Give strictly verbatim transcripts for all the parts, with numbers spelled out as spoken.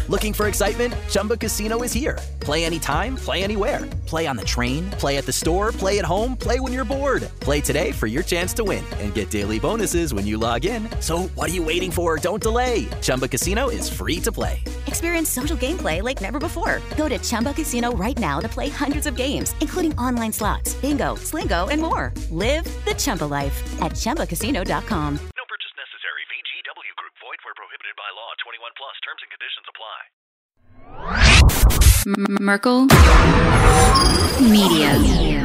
Looking for excitement? Chumba Casino is here. Play anytime, play anywhere. Play on the train, play at the store, play at home, play when you're bored. Play today for your chance to win and get daily bonuses when you log in. So what are you waiting for? Don't delay. Chumba Casino is free to play. Experience social gameplay like never before. Go to Chumba Casino right now to play hundreds of games, including online slots, bingo, Slingo, and more. Live the Chumba life at Chumba Casino dot com. No purchase necessary. V G W Group. Void where prohibited by law. twenty-one plus. Terms and conditions apply. M- Merkel Media.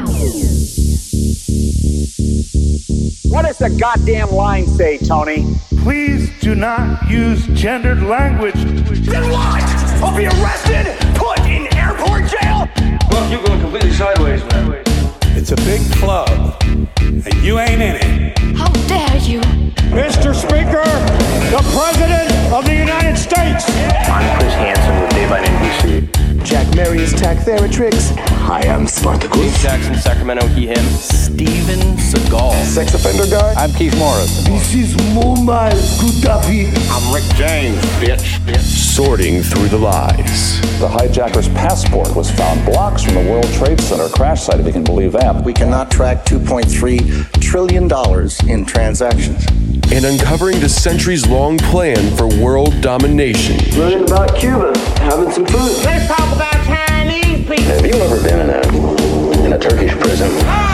What does the goddamn line say, Tony? Please do not use gendered language. Then what? I'll be arrested, put in airport jail? Well, you're going completely sideways, man. It's a big club, and you ain't in it. How dare you? Mister Speaker, the President of the United States. I'm Chris Hansen with Dave on N B C. Jack Marius Tactheratrix. Hi, I'm Spartacus. Dave Jackson, Sacramento, he, him. Steven Seagal. Sex offender guy. I'm Keith Morris. This is Muammar Gaddafi. I'm Rick James, bitch. bitch. Sorting through the lies. The hijacker's passport was found blocks from the World Trade Center crash site, if you can believe that. We cannot track two point three trillion dollars in transactions. And uncovering the centuries-long plan for world domination. Learning about Cuba, having some food. Let's talk about Chinese people. Have you ever been in a in a Turkish prison?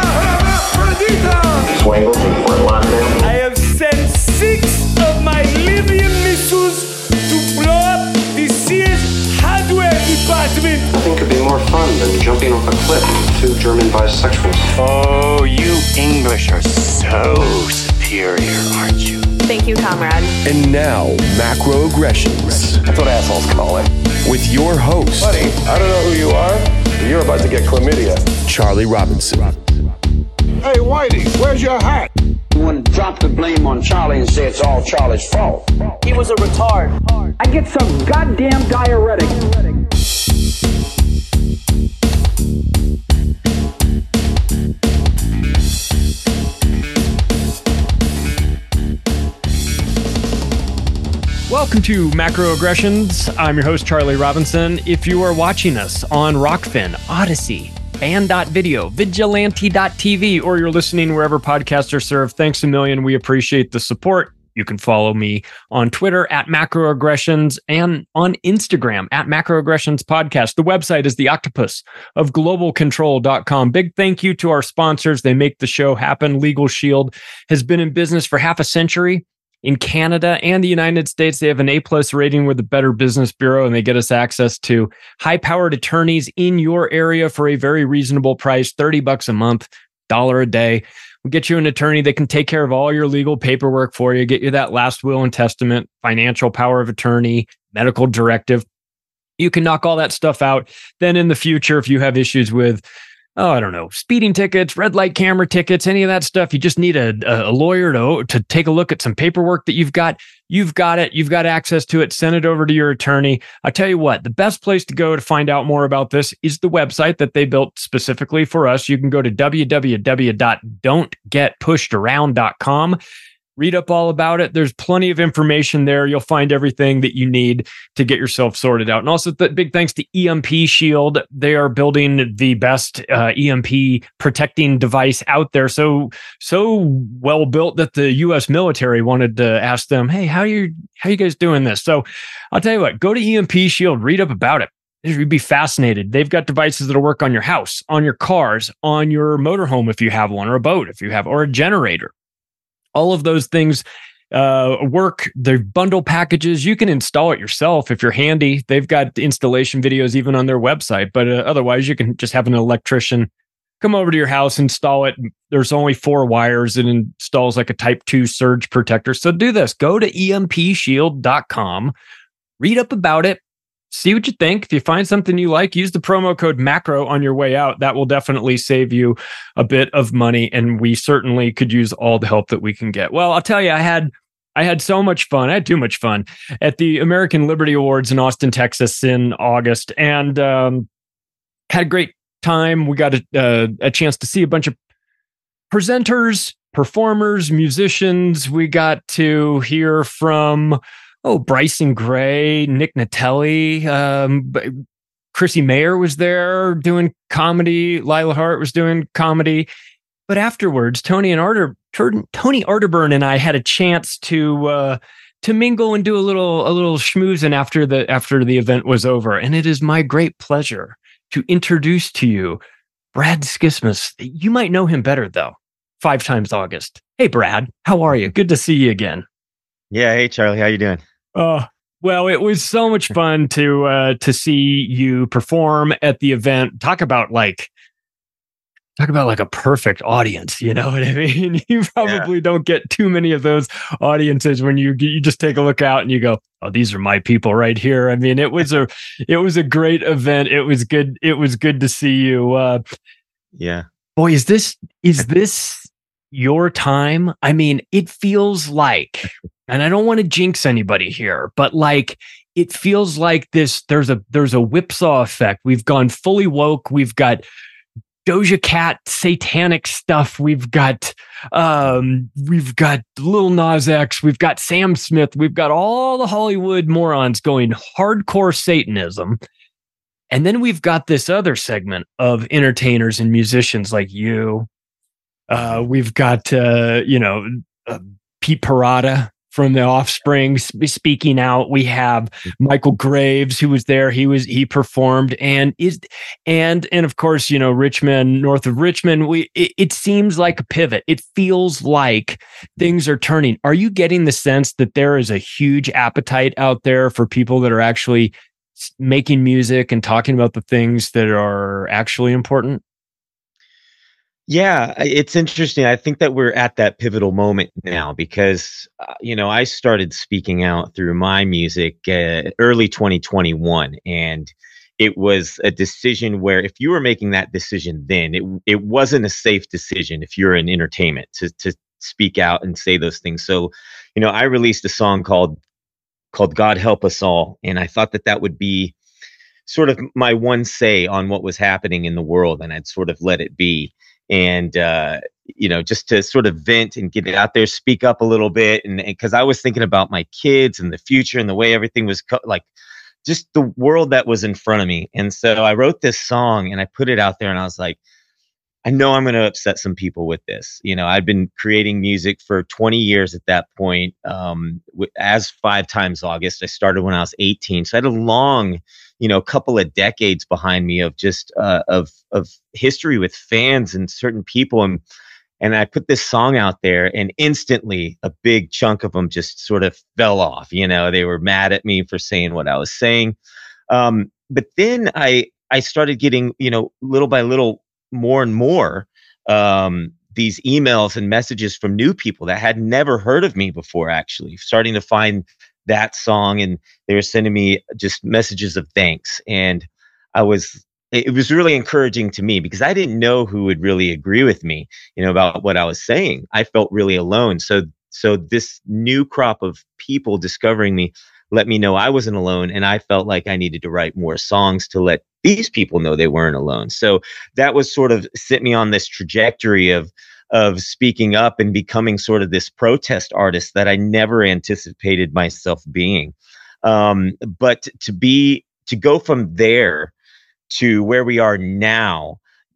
Swangles in Fort Lauderdale. I have sent six of my Libyan missiles to blow up the C S hardware department. Nothing could be more fun than jumping off a cliff with two German bisexuals. Oh, you English are so superior, aren't you? Thank you, comrade. And now, macroaggressions. That's what assholes call it. With your host, Buddy, I don't know who you are, but you're about to get chlamydia. Charlie Robinson. Hey, Whitey, where's your hat? You want to drop the blame on Charlie and say it's all Charlie's fault. He was a retard. I get some goddamn diuretic. Welcome to Macroaggressions. I'm your host, Charlie Robinson. If you are watching us on Rockfin, Odyssey, Band dot video, Vigilante dot T V, or you're listening wherever podcasts are served, thanks a million. We appreciate the support. You can follow me on Twitter at Macroaggressions and on Instagram at Macroaggressions Podcast. The website is the octopus of global control dot com. Big thank you to our sponsors. They make the show happen. Legal Shield has been in business for half a century. In Canada and the United States, they have an A-plus rating with the Better Business Bureau, and they get us access to high-powered attorneys in your area for a very reasonable price, thirty bucks a month, dollar a day. We'll get you an attorney that can take care of all your legal paperwork for you, get you that last will and testament, financial power of attorney, medical directive. You can knock all that stuff out. Then in the future, if you have issues with oh, I don't know, speeding tickets, red light camera tickets, any of that stuff. You just need a, a lawyer to, to take a look at some paperwork that you've got. You've got it. You've got access to it. Send it over to your attorney. I tell you what, the best place to go to find out more about this is the website that they built specifically for us. You can go to w w w dot don't get pushed around dot com. Read up all about it. There's plenty of information there. You'll find everything that you need to get yourself sorted out. And also, th- big thanks to E M P Shield. They are building the best uh, E M P protecting device out there. So, so well built that the U S military wanted to ask them, "Hey, how you how you guys doing this?" So, I'll tell you what. Go to E M P Shield. Read up about it. You'd be fascinated. They've got devices that'll work on your house, on your cars, on your motorhome if you have one, or a boat if you have, or a generator. All of those things uh, work. They're bundle packages. You can install it yourself if you're handy. They've got installation videos even on their website. But uh, otherwise, you can just have an electrician come over to your house, install it. There's only four wires. It installs like a type two surge protector. So do this. Go to E M P shield dot com. Read up about it. See what you think. If you find something you like, use the promo code MACRO on your way out. That will definitely save you a bit of money, and we certainly could use all the help that we can get. Well, I'll tell you, I had I had so much fun. I had too much fun at the American Liberty Awards in Austin, Texas in August, and um, had a great time. We got a, uh, a chance to see a bunch of presenters, performers, musicians. We got to hear from oh, Bryson Gray, Nick Natelli, um, Chrissy Mayer was there doing comedy. Lila Hart was doing comedy. But afterwards, Tony and Arter, Tony Arterburn and I had a chance to uh, to mingle and do a little a little schmoozing after the after the event was over. And it is my great pleasure to introduce to you Brad Skismas. You might know him better though. Five Times August. Hey, Brad, how are you? Good to see you again. Yeah. Hey, Charlie, how you doing? Oh, well, it was so much fun to uh, to see you perform at the event. Talk about like, talk about like a perfect audience. You know what I mean? You probably yeah. don't get too many of those audiences when you you just take a look out and you go, "Oh, these are my people right here." I mean, it was a it was a great event. It was good. It was good to see you. Uh, yeah, boy, is this is this your time? I mean, it feels like. And I don't want to jinx anybody here, but like it feels like this. There's a there's a whipsaw effect. We've gone fully woke. We've got Doja Cat satanic stuff. We've got um, we've got Lil Nas X. We've got Sam Smith. We've got all the Hollywood morons going hardcore Satanism, and then we've got this other segment of entertainers and musicians like you. Uh, we've got uh, you know uh, Pete Parada from The Offspring speaking out. We have Michael Graves, who was there. He was he performed, and is and and of course, you know, Richmond, north of Richmond. We it, it seems like a pivot. It feels like things are turning. Are you getting the sense that there is a huge appetite out there for people that are actually making music and talking about the things that are actually important? Yeah, it's interesting. I think that we're at that pivotal moment now because, uh, you know, I started speaking out through my music uh, early twenty twenty-one. And it was a decision where if you were making that decision then, it it wasn't a safe decision if you're in entertainment to to speak out and say those things. So, you know, I released a song called called God Help Us All. And I thought that that would be sort of my one say on what was happening in the world. And I'd sort of let it be. And, uh, you know, just to sort of vent and get it out there, speak up a little bit. And because I was thinking about my kids and the future and the way everything was co- like just the world that was in front of me. And so I wrote this song and I put it out there and I was like, I know I'm going to upset some people with this. You know, I've been creating music for twenty years at that point. Um, as Five Times August, I started when I was eighteen. So I had a long, you know, couple of decades behind me of just uh, of of history with fans and certain people, and and I put this song out there, and instantly a big chunk of them just sort of fell off. You know, they were mad at me for saying what I was saying. Um, but then I I started getting, you know, little by little, more and more um, these emails and messages from new people that had never heard of me before. Actually, starting to find that song, and they were sending me just messages of thanks. And I was, it was really encouraging to me because I didn't know who would really agree with me, you know, about what I was saying. I felt really alone. So, so this new crop of people discovering me let me know I wasn't alone. And I felt like I needed to write more songs to let these people know they weren't alone. So that was sort of set me on this trajectory of, of speaking up and becoming sort of this protest artist that I never anticipated myself being. Um, but to be, to go from there to where we are now,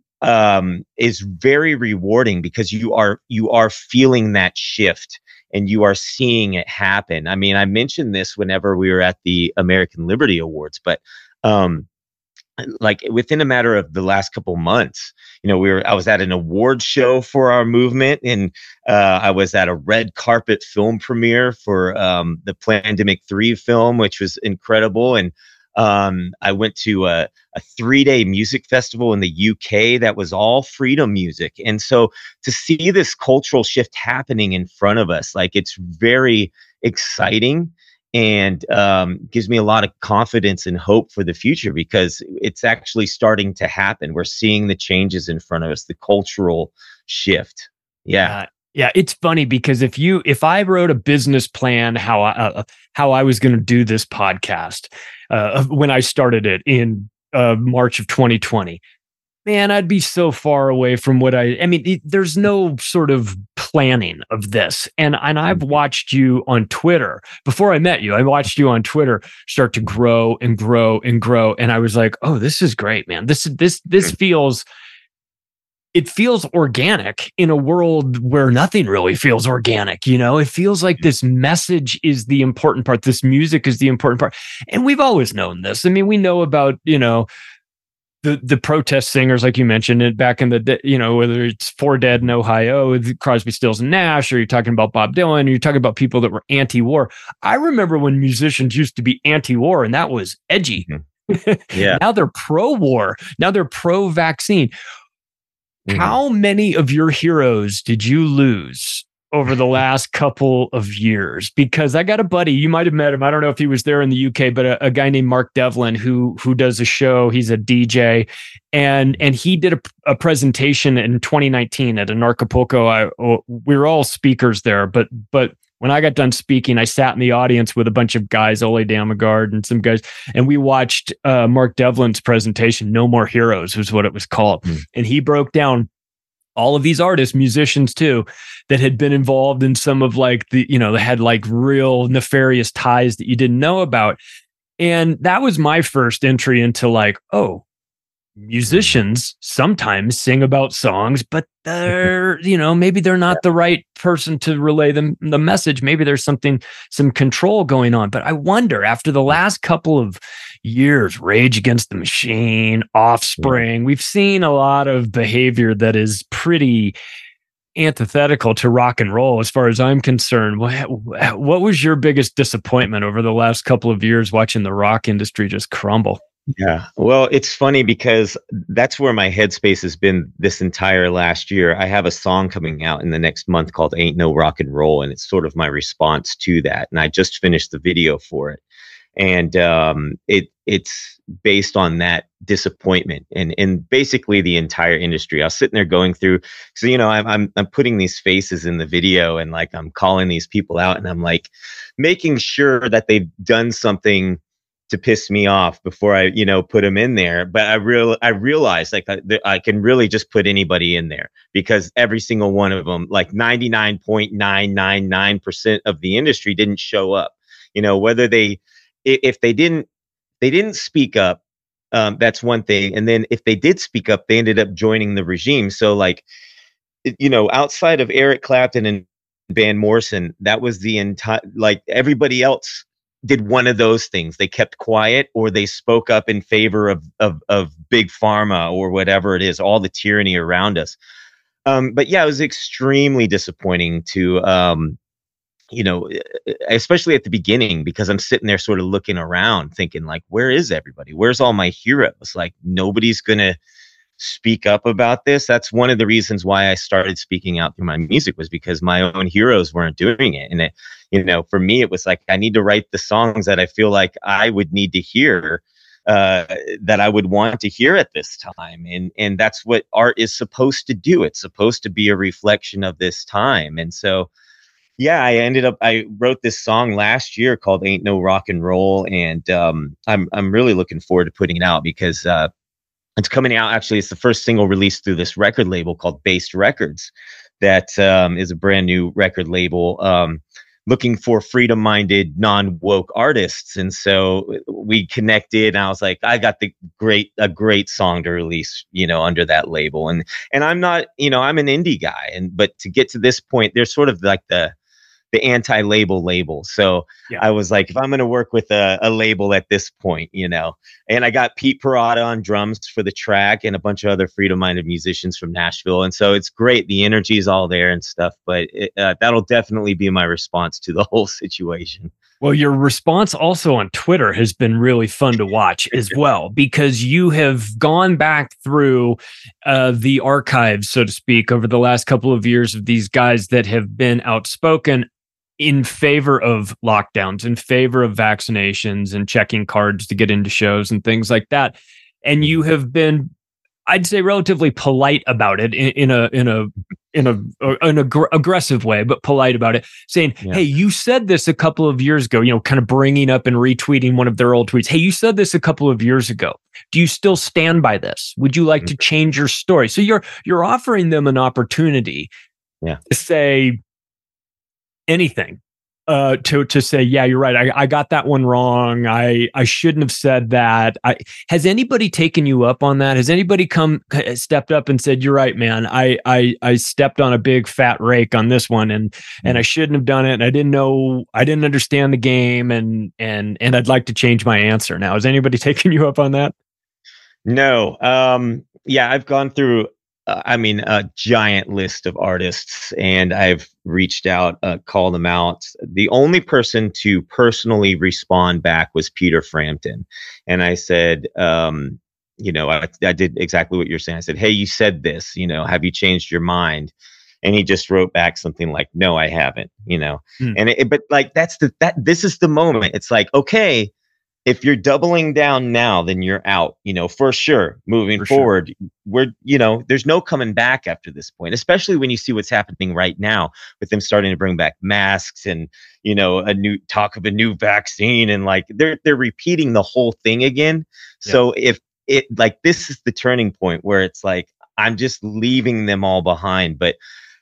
um, is very rewarding because you are, you are feeling that shift and you are seeing it happen. I mean, I mentioned this whenever we were at the American Liberty Awards, but, um, like within a matter of the last couple months, you know, we were, I was at an award show for our movement, and uh, I was at a red carpet film premiere for um, the Plandemic three film, which was incredible. And um, I went to a, a three day music festival in the U K that was all freedom music. And so to see this cultural shift happening in front of us, like it's very exciting. And um, gives me a lot of confidence and hope for the future because it's actually starting to happen. We're seeing the changes in front of us, the cultural shift. Yeah. Uh, yeah. It's funny because if you, if I wrote a business plan, how I, uh, how I was going to do this podcast uh, when I started it in uh, March of twenty twenty, man, I'd be so far away from what I, I mean, it, there's no sort of planning of this. And, and I've watched you on Twitter. Before I met you, I watched you on Twitter start to grow and grow and grow. And I was like, oh, this is great, man. This, this, this feels, it feels organic in a world where nothing really feels organic. You know, it feels like this message is the important part. This music is the important part. And we've always known this. I mean, we know about, you know, the the protest singers, like you mentioned, it back in the day, you know, whether it's Four Dead in Ohio, Crosby, Stills and Nash, or you're talking about Bob Dylan, or you're talking about people that were anti-war. I remember when musicians used to be anti-war, and that was edgy. Mm-hmm. Yeah. Now they're pro-war. Now they're pro-vaccine. Mm-hmm. How many of your heroes did you lose over the last couple of years? Because I got a buddy, you might have met him. I don't know if he was there in the U K, but a, a guy named Mark Devlin who who does a show. He's a D J, and and he did a, a presentation in twenty nineteen at Anarchapulco. I we were all speakers there, but but when I got done speaking, I sat in the audience with a bunch of guys, Ole Damagard and some guys, and we watched uh, Mark Devlin's presentation. No More Heroes was what it was called, mm. and he broke down all of these artists, musicians too, that had been involved in some of like the, you know, they had like real nefarious ties that you didn't know about. And that was my first entry into like, oh, musicians sometimes sing about songs, but they're, you know, maybe they're not the right person to relay them the message. Maybe there's something, some control going on. But I wonder, after the last couple of years, Rage Against the Machine, Offspring, we've seen a lot of behavior that is pretty antithetical to rock and roll as far as I'm concerned. What, what was your biggest disappointment over the last couple of years watching the rock industry just crumble? Yeah. Well, it's funny because that's where my headspace has been this entire last year. I have a song coming out in the next month called Ain't No Rock and Roll, and it's sort of my response to that. And I just finished the video for it. And um, it it's based on that disappointment and and basically the entire industry. I was sitting there going through, so you know, I'm I'm I'm putting these faces in the video, and like I'm calling these people out, and I'm like making sure that they've done something to piss me off before I, you know, put them in there. But I real I realized like I, I can really just put anybody in there, because every single one of them, like ninety-nine point nine nine nine percent of the industry didn't show up. You know, whether they if they didn't they didn't speak up, um, that's one thing. And then if they did speak up, they ended up joining the regime. So like, you know, outside of Eric Clapton and Van Morrison, that was the entire, like everybody else did one of those things. They kept quiet, or they spoke up in favor of, of, of big pharma or whatever it is, all the tyranny around us. Um, but yeah, it was extremely disappointing to, um, you know, especially at the beginning, because I'm sitting there sort of looking around thinking like, where is everybody? Where's all my heroes? Like nobody's going to speak up about this. That's one of the reasons why I started speaking out through my music, was because my own heroes weren't doing it. And it, you know, for me, it was like, I need to write the songs that I feel like I would need to hear, uh, that I would want to hear at this time. And, and that's what art is supposed to do. It's supposed to be a reflection of this time. And so, yeah, I ended up, I wrote this song last year called Ain't No Rock and Roll. And, um, I'm, I'm really looking forward to putting it out, because, uh, it's coming out. Actually, it's the first single released through this record label called Based Records. That, um, is a brand new record label, um, looking for freedom-minded, non-woke artists. And so we connected, and I was like, I got the great, a great song to release, you know, under that label. And, and I'm not, you know, I'm an indie guy. And, but to get to this point, there's sort of like the, the anti-label label. So yeah. I was like, if I'm going to work with a, a label at this point, you know, and I got Pete Parada on drums for the track, and a bunch of other freedom-minded musicians from Nashville. And so it's great. The energy is all there and stuff, but it, uh, that'll definitely be my response to the whole situation. Well, your response also on Twitter has been really fun to watch as well, because you have gone back through uh, the archives, so to speak, over the last couple of years of these guys that have been outspoken in favor of lockdowns, in favor of vaccinations and checking cards to get into shows and things like that. And you have been, I'd say, relatively polite about it in, in a in a in a an ag- aggressive way, but polite about it, saying, yeah. "Hey, you said this a couple of years ago." You know, kind of bringing up and retweeting one of their old tweets. "Hey, you said this a couple of years ago. Do you still stand by this? Would you like mm-hmm. to change your story?" So you're you're offering them an opportunity Yeah. to say anything. Uh, to to say, yeah, you're right. I, I got that one wrong. I I shouldn't have said that. I has anybody taken you up on that? Has anybody come stepped up and said, you're right, man. I I I stepped on a big fat rake on this one, and mm-hmm. and I shouldn't have done it. And I didn't know. I didn't understand the game, and and and I'd like to change my answer now. Has anybody taken you up on that? No. Um. Yeah, I've gone through. Uh, I mean, a giant list of artists, and I've reached out, uh, called them out. The only person to personally respond back was Peter Frampton. And I said, um, you know, I, I did exactly what you're saying. I said, hey, you said this, you know, have you changed your mind? And he just wrote back something like, no, I haven't, you know, mm. and it, but like, that's the, that, this is the moment. It's like, okay, if you're doubling down now, then you're out, you know, for sure. Moving for forward, sure. we're, you know, there's no coming back after this point, especially when you see what's happening right now with them starting to bring back masks and, you know, a new talk of a new vaccine. And like, they're, they're repeating the whole thing again. Yeah. So if it, like, this is the turning point where it's like, I'm just leaving them all behind. But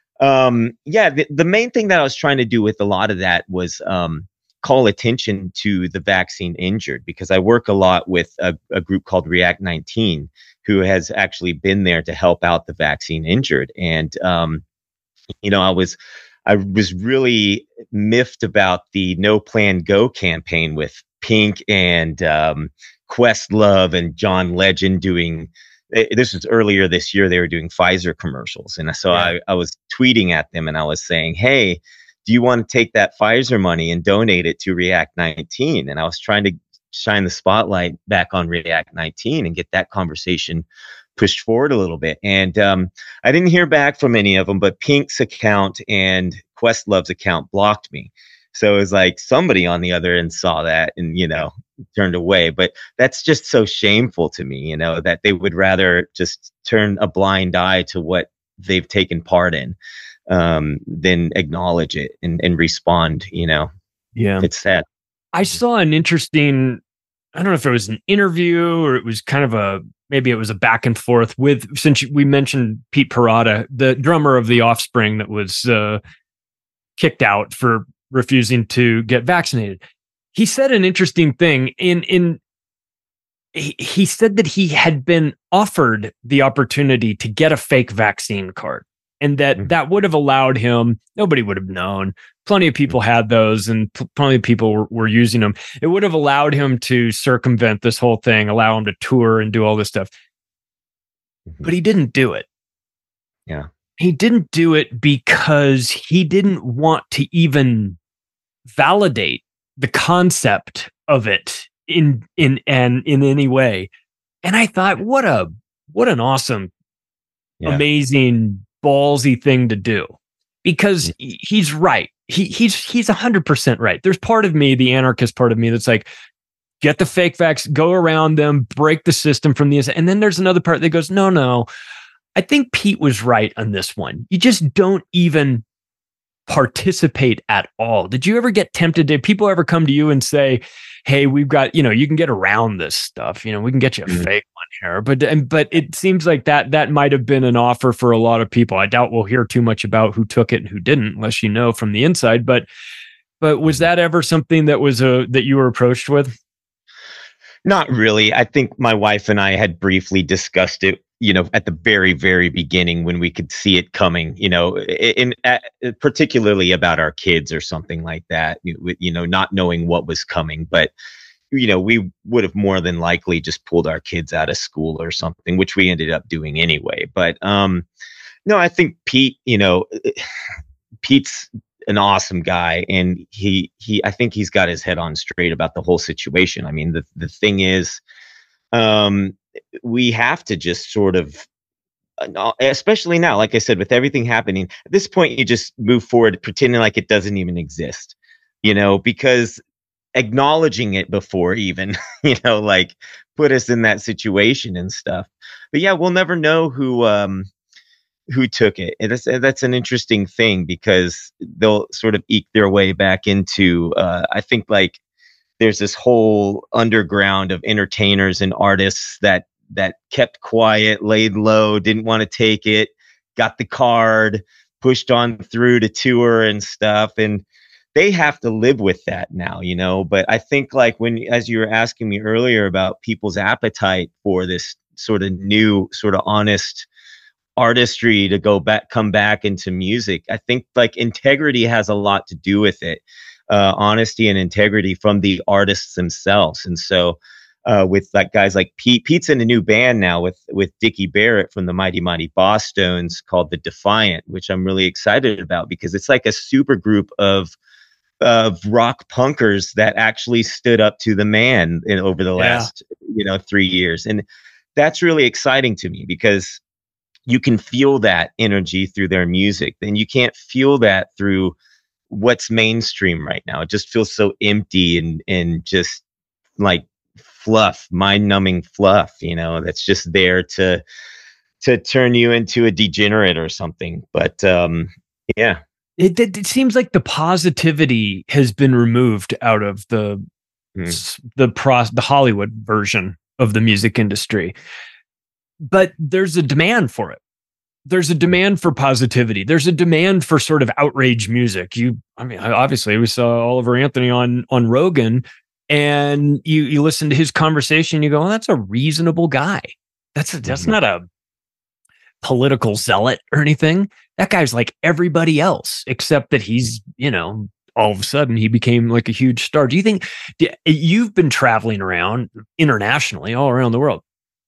um, yeah, the, the main thing that I was trying to do with a lot of that was, um, call attention to the vaccine injured, because I work a lot with a, a group called React nineteen, who has actually been there to help out the vaccine injured. And, um, you know, I was, I was really miffed about the No Plan Go campaign with Pink and um, Questlove and John Legend doing, this was earlier this year, they were doing Pfizer commercials. And so yeah. I, I was tweeting at them and I was saying, hey, do you want to take that Pfizer money and donate it to React nineteen? And I was trying to shine the spotlight back on React nineteen and get that conversation pushed forward a little bit. And um, I didn't hear back from any of them, but Pink's account and Questlove's account blocked me. So it was like somebody on the other end saw that and, you know, turned away. But that's just so shameful to me, you know, that they would rather just turn a blind eye to what they've taken part in. Um, then acknowledge it and, and respond, you know. Yeah. It's sad. I saw an interesting, I don't know if it was an interview or it was kind of a, maybe it was a back and forth with, since we mentioned Pete Parada, the drummer of The Offspring that was uh, kicked out for refusing to get vaccinated. He said an interesting thing in, in, he, he said that he had been offered the opportunity to get a fake vaccine card. And that mm-hmm. that would have allowed him, nobody would have known. Plenty of people had those and p- plenty of people were, were using them. It would have allowed him to circumvent this whole thing, allow him to tour and do all this stuff. Mm-hmm. But he didn't do it. Yeah. He didn't do it because he didn't want to even validate the concept of it in in and in any way. And I thought, what a what an awesome, yeah. amazing, ballsy thing to do, because he's right. He he's he's a hundred percent right. There's part of me, the anarchist part of me, that's like, get the fake facts, go around them, break the system from the inside. And then there's another part that goes, no, no, I think Pete was right on this one. You just don't even participate at all. Did you ever get tempted? Did people ever come to you and say, hey, we've got, you know, you can get around this stuff. You know, we can get you a mm-hmm. fake one here. But, and, but it seems like that, that might've been an offer for a lot of people. I doubt we'll hear too much about who took it and who didn't, unless you know from the inside. But, but was that ever something that was a, that you were approached with? Not really. I think my wife and I had briefly discussed it, you know, at the very, very beginning when we could see it coming, you know, in, in particularly about our kids or something like that, you, you know, not knowing what was coming. But, you know, we would have more than likely just pulled our kids out of school or something, which we ended up doing anyway. But um, no, I think Pete, you know, Pete's an awesome guy, and he he I think he's got his head on straight about the whole situation. I mean, the the thing is, um, we have to just sort of, especially now, like I said, with everything happening at this point, you just move forward pretending like it doesn't even exist, you know, because acknowledging it before even, you know, like put us in that situation and stuff. But yeah, we'll never know who um who took it. And that's, that's an interesting thing, because they'll sort of eke their way back into, uh, I think like there's this whole underground of entertainers and artists that, that kept quiet, laid low, didn't want to take it, got the card, pushed on through to tour and stuff. And they have to live with that now, you know. But I think like when, as you were asking me earlier about people's appetite for this sort of new, sort of honest artistry to go back, come back into music, I think like integrity has a lot to do with it. Uh, honesty and integrity from the artists themselves. And so uh, with like guys like Pete, Pete's in a new band now with, with Dickie Barrett from the Mighty Mighty Bosstones called The Defiant, which I'm really excited about because it's like a super group of of rock punkers that actually stood up to the man in over the last, yeah. you know, three years. And that's really exciting to me because you can feel that energy through their music. Then you can't feel that through what's mainstream right now. It just feels so empty and, and just like fluff, mind numbing fluff, you know, that's just there to, to turn you into a degenerate or something. But, um, yeah. It, it, it seems like the positivity has been removed out of the mm. the pros, the Hollywood version of the music industry, but there's a demand for it. There's a demand for positivity. There's a demand for sort of outrage music. You, I mean, obviously we saw Oliver Anthony on on Rogan, and you you listen to his conversation. You go, oh, that's a reasonable guy. That's a, that's mm-hmm. not a political zealot or anything. That guy's like everybody else, except that he's, you know, all of a sudden he became like a huge star. Do you think do, you've been traveling around internationally, all around the world?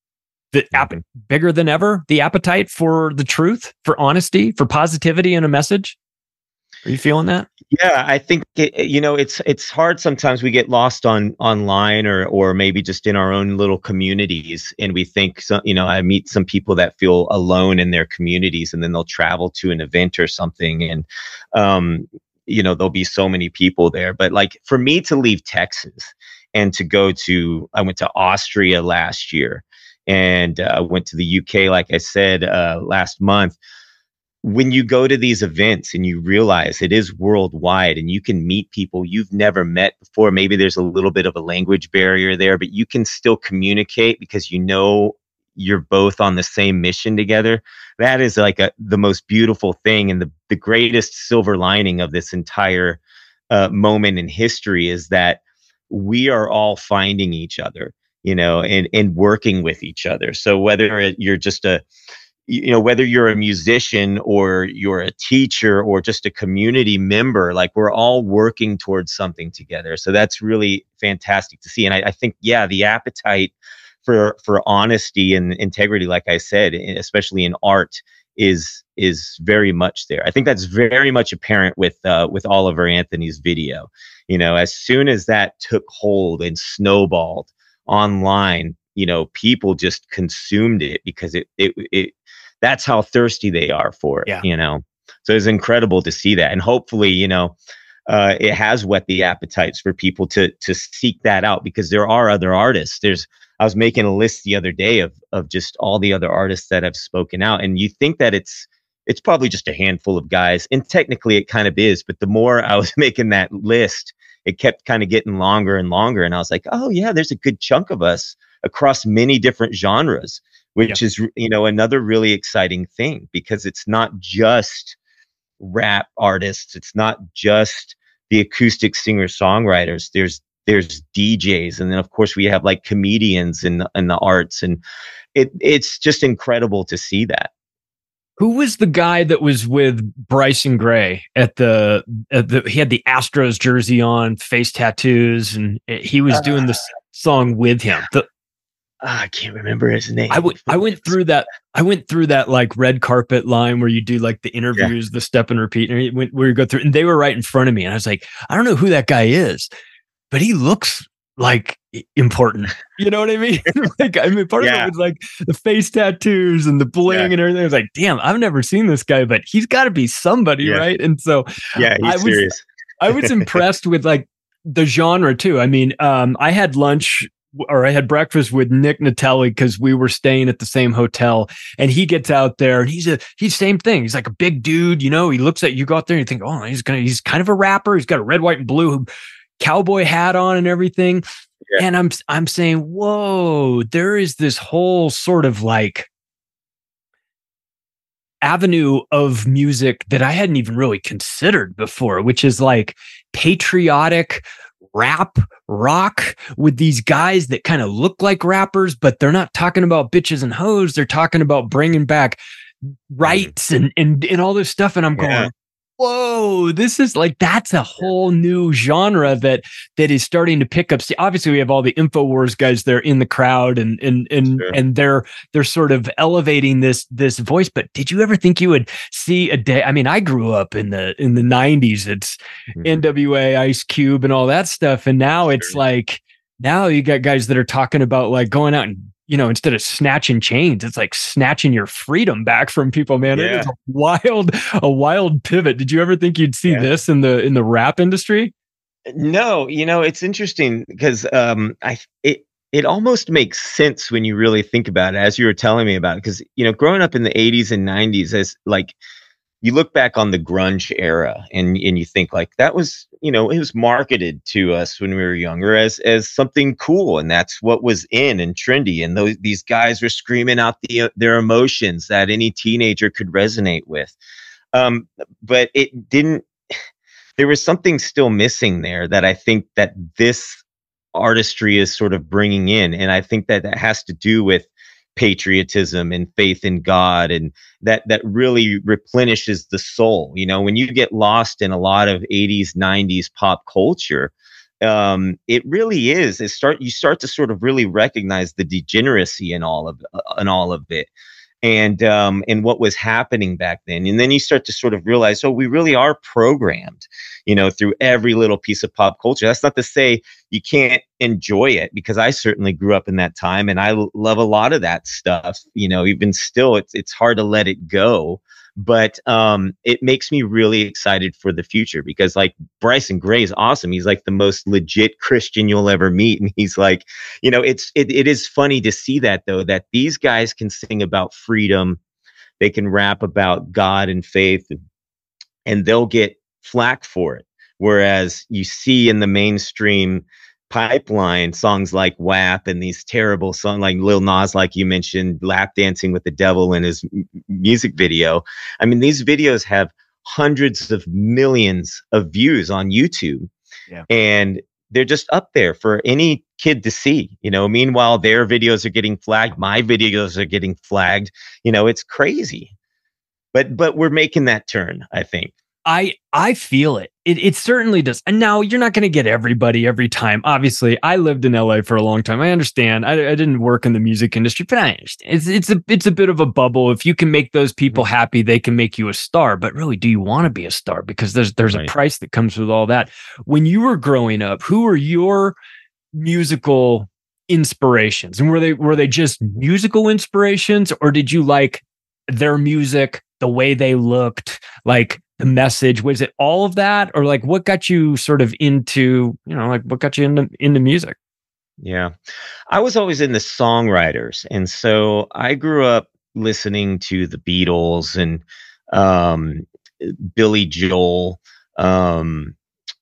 The app bigger than ever, the appetite for the truth, for honesty, for positivity and a message. Are you feeling that? Yeah, I think it, you know it's it's hard sometimes. We get lost on online or or maybe just in our own little communities, and we think so, you know I meet some people that feel alone in their communities, and then they'll travel to an event or something, and um, you know there'll be so many people there. But like for me to leave Texas and to go to, I went to Austria last year, and uh, went to the U K, like I said uh, last month. When you go to these events and you realize it is worldwide and you can meet people you've never met before, maybe there's a little bit of a language barrier there, but you can still communicate because you know you're both on the same mission together. That is like a, the most beautiful thing. And the, the greatest silver lining of this entire uh, moment in history is that we are all finding each other, you know, and, and working with each other. So whether it, you're just a, you know, whether you're a musician or you're a teacher or just a community member, like we're all working towards something together. So that's really fantastic to see. And I, I think, yeah, the appetite for, for honesty and integrity, like I said, especially in art is, is very much there. I think that's very much apparent with, uh, with Oliver Anthony's video. You know, as soon as that took hold and snowballed online, you know, people just consumed it because it, it, it, that's how thirsty they are for it, yeah. you know? So it's incredible to see that. And hopefully, you know, uh, it has whet the appetites for people to, to seek that out because there are other artists. There's, I was making a list the other day of, of just all the other artists that have spoken out. And you think that it's, it's probably just a handful of guys. And technically it kind of is, but the more I was making that list, it kept kind of getting longer and longer. And I was like, oh yeah, there's a good chunk of us across many different genres. Which yeah. is, you know, another really exciting thing because it's not just rap artists. It's not just the acoustic singer songwriters. There's there's D Js. And then, of course, we have like comedians in, in the arts. And it it's just incredible to see that. Who was the guy that was with Bryson Gray at the, at the he had the Astros jersey on, face tattoos, and he was uh, doing the song with him. The, Oh, I can't remember his name. I, w- I went through that. I went through that like red carpet line where you do like the interviews, yeah. the step and repeat, and went, where you go through, and they were right in front of me, and I was like, I don't know who that guy is, but he looks like important. You know what I mean? Like, I mean, part yeah. of it was like the face tattoos and the bling yeah. and everything. I was like, damn, I've never seen this guy, but he's got to be somebody, yeah. right? And so, yeah, he's I was, serious. I was impressed with like the genre too. I mean, um, I had lunch. Or I had breakfast with Nick Natelli because we were staying at the same hotel, and he gets out there and he's a he's same thing. He's like a big dude, you know. He looks at you, go out there and you think, oh, he's gonna he's kind of a rapper. He's got a red, white, and blue cowboy hat on and everything. Yeah. And I'm I'm saying, whoa, there is this whole sort of like avenue of music that I hadn't even really considered before, which is like patriotic rap rock with these guys that kind of look like rappers, but they're not talking about bitches and hoes. They're talking about bringing back rights and and, and all this stuff. And I'm going, Yeah. whoa, this is like, that's a whole new genre that that is starting to pick up. See, obviously we have all the InfoWars guys there in the crowd, and and and Sure. and they're they're sort of elevating this this voice. But did you ever think you would see a day? I mean, I grew up in the in the nineties. It's Mhm. N W A, Ice Cube, and all that stuff. And now it's Sure. like, now you got guys that are talking about like going out and, you know, instead of snatching chains, it's like snatching your freedom back from people, man. It Yeah. is a wild, a wild pivot. Did you ever think you'd see Yeah. this in the in the rap industry? No, you know, it's interesting because um, I it it almost makes sense when you really think about it, as you were telling me about it. Because, you know, growing up in the eighties and nineties, as like you look back on the grunge era and and you think like that was, you know, it was marketed to us when we were younger as as something cool, and that's what was in and trendy, and those these guys were screaming out the uh, their emotions that any teenager could resonate with. Um, but it didn't. There was something still missing there that I think that this artistry is sort of bringing in, and I think that that has to do with patriotism and faith in God, and that that really replenishes the soul. You know, when you get lost in a lot of eighties, nineties pop culture, um, it really is. It start you start to sort of really recognize the degeneracy in all of uh, in all of it, and um, and what was happening back then. And then you start to sort of realize, oh, we really are programmed, you know, through every little piece of pop culture. That's not to say you can't enjoy it, because I certainly grew up in that time and I l- love a lot of that stuff. You know, even still, it's it's hard to let it go. But um, it makes me really excited for the future, because like Bryson Gray is awesome. He's like the most legit Christian you'll ever meet. And he's like, you know, it's it, it is funny to see that, though, that these guys can sing about freedom. They can rap about God and faith, and, and they'll get flack for it. Whereas you see in the mainstream pipeline songs like W A P and these terrible songs like Lil Nas, like you mentioned, lap dancing with the devil in his m- music video. I mean, these videos have hundreds of millions of views on YouTube. Yeah. And they're just up there for any kid to see, you know. Meanwhile, their videos are getting flagged. My videos are getting flagged. You know, it's crazy. But but we're making that turn, I think. I I feel it. It it certainly does. And now you're not going to get everybody every time. Obviously, I lived in L A for a long time. I understand. I, I didn't work in the music industry, but I understand. It's it's a it's a bit of a bubble. If you can make those people happy, they can make you a star. But really, do you want to be a star? Because there's there's Right. a price that comes with all that. When you were growing up, who were your musical inspirations? And were they were they just musical inspirations, or did you like their music, the way they looked, like the message? Was it all of that, or like what got you sort of into, you know, like what got you into into music? Yeah. I was always in the songwriters. And so I grew up listening to the Beatles and um, Billy Joel. Um,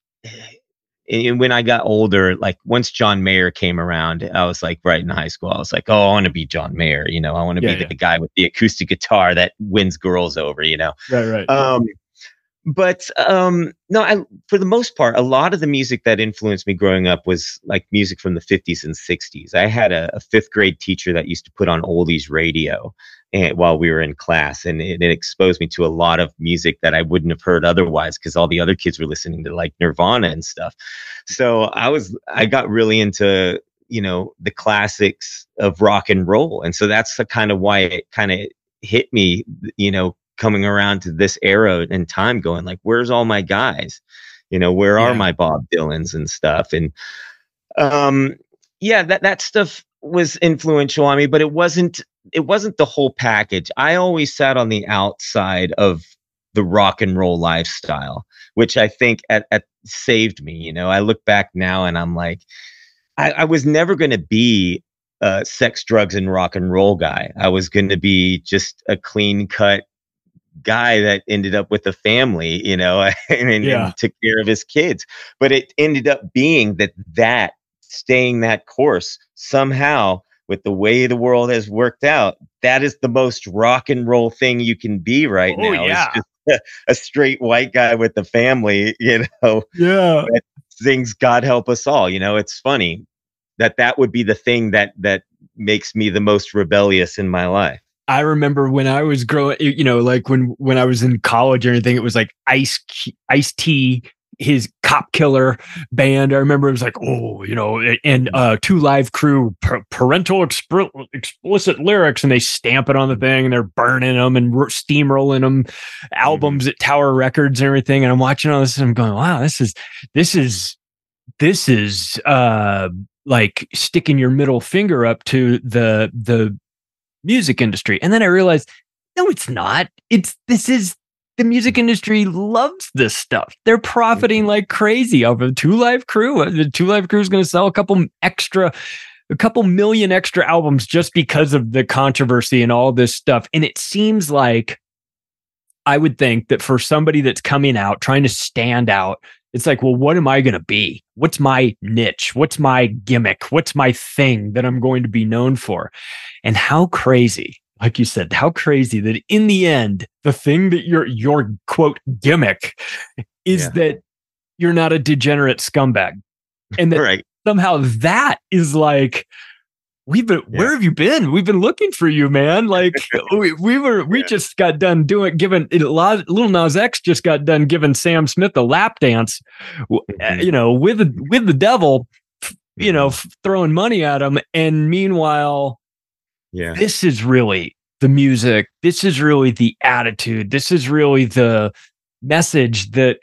and when I got older, like once John Mayer came around, I was like, right in high school, I was like, oh, I want to be John Mayer. You know, I want to Yeah, be yeah. the guy with the acoustic guitar that wins girls over, you know? Right, right. Um, but um, no, I, for the most part, a lot of the music that influenced me growing up was like music from the fifties and sixties. I had a, a fifth grade teacher that used to put on oldies radio and, while we were in class, and it, it exposed me to a lot of music that I wouldn't have heard otherwise, because all the other kids were listening to like Nirvana and stuff. So I was, I got really into, you know, the classics of rock and roll, and so that's the kind of why it kind of hit me, you know, coming around to this era and time, going like, where's all my guys? You know, where are Yeah. my Bob Dylans and stuff? And um, yeah, that that stuff was influential on me, but it wasn't it wasn't the whole package. I always sat on the outside of the rock and roll lifestyle, which I think at, at saved me. You know, I look back now and I'm like, I, I was never going to be a sex, drugs, and rock and roll guy. I was going to be just a clean cut guy that ended up with a family, you know, and, and, Yeah. and took care of his kids. But it ended up being that that staying that course somehow with the way the world has worked out, that is the most rock and roll thing you can be right oh, now. Yeah. It's just a, a straight white guy with the family, you know, yeah, that sings God Help Us All. You know, it's funny that that would be the thing that, that makes me the most rebellious in my life. I remember when I was growing, you know, like when, when I was in college or anything, it was like Ice, Ice-T, his Cop Killer band. I remember it was like, oh, you know, and uh, Two Live Crew, par- parental exp- explicit lyrics, and they stamp it on the thing, and they're burning them and r- steamrolling them, albums mm-hmm. at Tower Records and everything. And I'm watching all this, and I'm going, wow, this is, this is, this is uh, like sticking your middle finger up to the the music industry. And then I realized, no, it's not. It's this is. The music industry loves this stuff. They're profiting like crazy off of Two Live Crew. The Two Live Crew is going to sell a couple extra, a couple million extra albums just because of the controversy and all this stuff. And it seems like I would think that for somebody that's coming out, trying to stand out, it's like, well, what am I going to be? What's my niche? What's my gimmick? What's my thing that I'm going to be known for? And how crazy. Like you said, how crazy that in the end, the thing that your your quote gimmick is yeah. that you're not a degenerate scumbag, and that right. somehow that is like we've been. Yeah. Where have you been? We've been looking for you, man. Like we, we were. We yeah. just got done doing giving. Lil Nas X just got done giving Sam Smith a lap dance, mm-hmm. you know, with with the devil, you know, throwing money at him, and meanwhile. Yeah. This is really the music. This is really the attitude. This is really the message that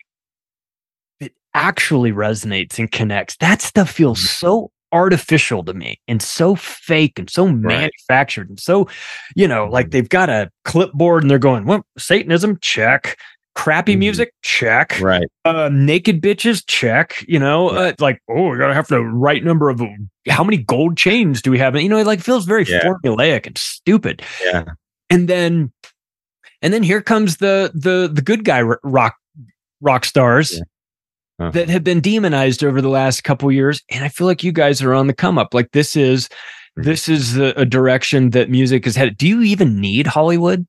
that actually resonates and connects. That stuff feels so artificial to me and so fake and so manufactured and so, you know, like they've got a clipboard and they're going, well, Satanism, check. Crappy music, check. Right. Uh, naked bitches, check. You know, uh, like, oh, we gotta have the right number of how many gold chains do we have? And, you know, it like feels very yeah. formulaic and stupid. Yeah. And then, and then here comes the the the good guy rock rock stars yeah. huh. that have been demonized over the last couple of years, and I feel like you guys are on the come up. Like this is mm-hmm. this is a, a direction that music has headed. Do you even need Hollywood?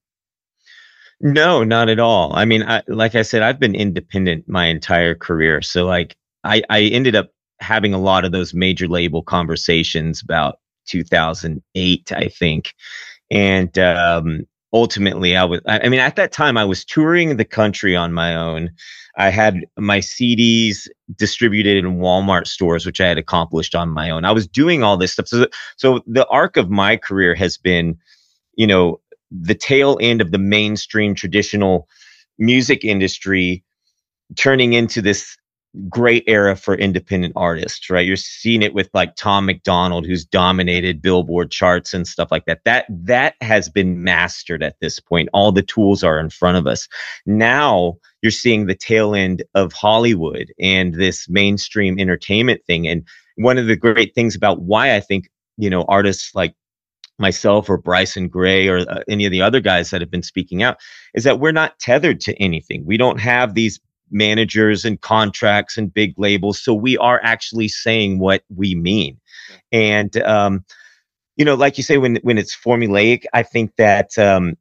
No, not at all. I mean, I, like I said, I've been independent my entire career. So like I, I ended up having a lot of those major label conversations about two thousand eight, I think. And um, ultimately I was, I, I mean, at that time I was touring the country on my own. I had my C Ds distributed in Walmart stores, which I had accomplished on my own. I was doing all this stuff. So, so the arc of my career has been, you know, the tail end of the mainstream traditional music industry turning into this great era for independent artists, right? You're seeing it with like Tom McDonald, who's dominated Billboard charts and stuff like that. That, that has been mastered at this point. All the tools are in front of us. Now you're seeing the tail end of Hollywood and this mainstream entertainment thing. And one of the great things about why I think, you know, artists like myself or Bryson Gray or uh, any of the other guys that have been speaking out is that we're not tethered to anything. We don't have these managers and contracts and big labels. So we are actually saying what we mean. And, um, you know, like you say, when, when it's formulaic, I think that um,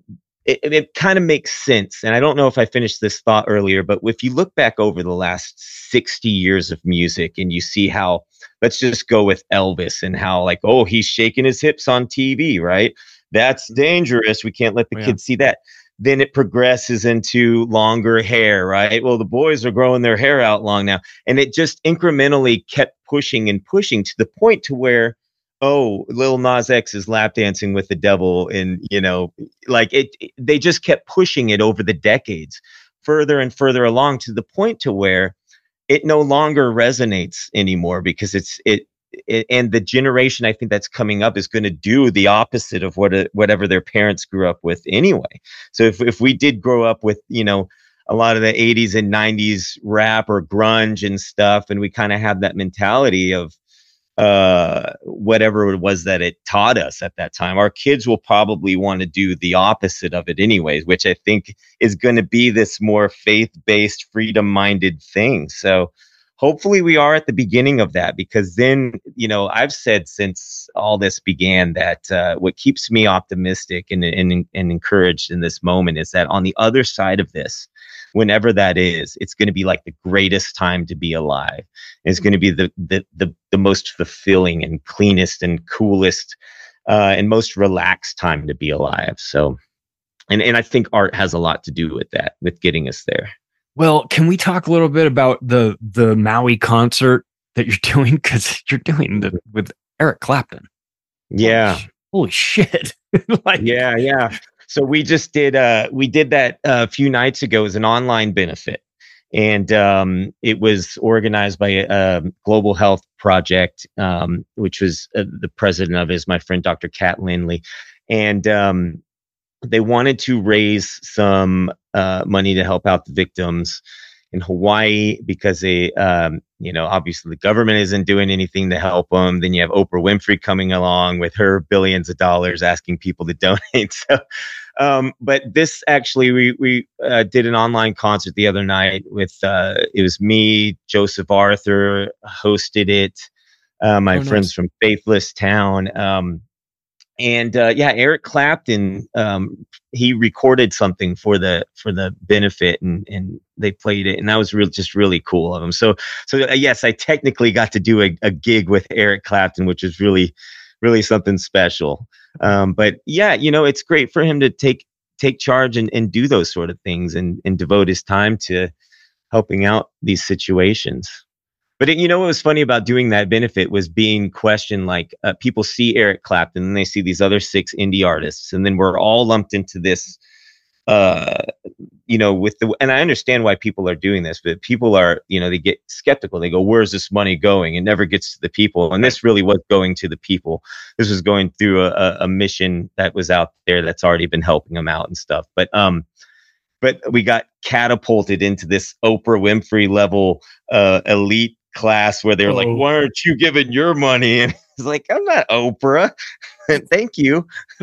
it, it kind of makes sense. And I don't know if I finished this thought earlier, but if you look back over the last sixty years of music and you see how, let's just go with Elvis and how like, oh, he's shaking his hips on T V, right? That's dangerous. We can't let the oh, yeah. kids see that. Then it progresses into longer hair, right? Well, the boys are growing their hair out long now. And it just incrementally kept pushing and pushing to the point to where, oh, Lil Nas X is lap dancing with the devil. And, you know, like it, it, they just kept pushing it over the decades further and further along to the point to where it no longer resonates anymore because it's, it, It, and the generation I think that's coming up is going to do the opposite of what a, whatever their parents grew up with anyway. So if if we did grow up with, you know, a lot of the eighties and nineties rap or grunge and stuff, and we kind of have that mentality of uh, whatever it was that it taught us at that time, our kids will probably want to do the opposite of it anyways, which I think is going to be this more faith-based, freedom-minded thing. So hopefully we are at the beginning of that, because then, you know, I've said since all this began that uh, what keeps me optimistic and, and, and encouraged in this moment is that on the other side of this, whenever that is, it's going to be like the greatest time to be alive. It's going to be the, the, the, the most fulfilling and cleanest and coolest uh, and most relaxed time to be alive. So, and, and I think art has a lot to do with that, with getting us there. Well, can we talk a little bit about the the Maui concert that you're doing? Because you're doing the with Eric Clapton. Yeah. Holy, holy shit. like, yeah, yeah. So we just did uh we did that uh, a few nights ago as an online benefit. And um, it was organized by a Global Health Project, um, which was uh, the president of it is my friend, Doctor Kat Lindley. And um, they wanted to raise some uh, money to help out the victims in Hawaii because they, um, you know, obviously the government isn't doing anything to help them. Then you have Oprah Winfrey coming along with her billions of dollars asking people to donate. So, um, but this actually, we we uh, did an online concert the other night with, uh, it was me, Joseph Arthur hosted it, uh, my oh, friends nice. from Faithless Town. Um, And uh, yeah, Eric Clapton, um, he recorded something for the for the benefit, and and they played it, and that was real, just really cool of him. So so uh, yes, I technically got to do a, a gig with Eric Clapton, which is really really something special. Um, but yeah, you know, it's great for him to take take charge and, and do those sort of things, and and devote his time to helping out these situations. But it, you know what was funny about doing that benefit was being questioned, like uh, people see Eric Clapton and they see these other six indie artists, and then we're all lumped into this, uh, you know, with the, and I understand why people are doing this, but people are, you know, they get skeptical. They go, where's this money going? It never gets to the people. And this really was going to the people. This was going through a, a mission that was out there that's already been helping them out and stuff. But, um, but we got catapulted into this Oprah Winfrey level, uh, elite class where they're oh. like, why aren't you giving your money? And it's like, I'm not Oprah. Thank you.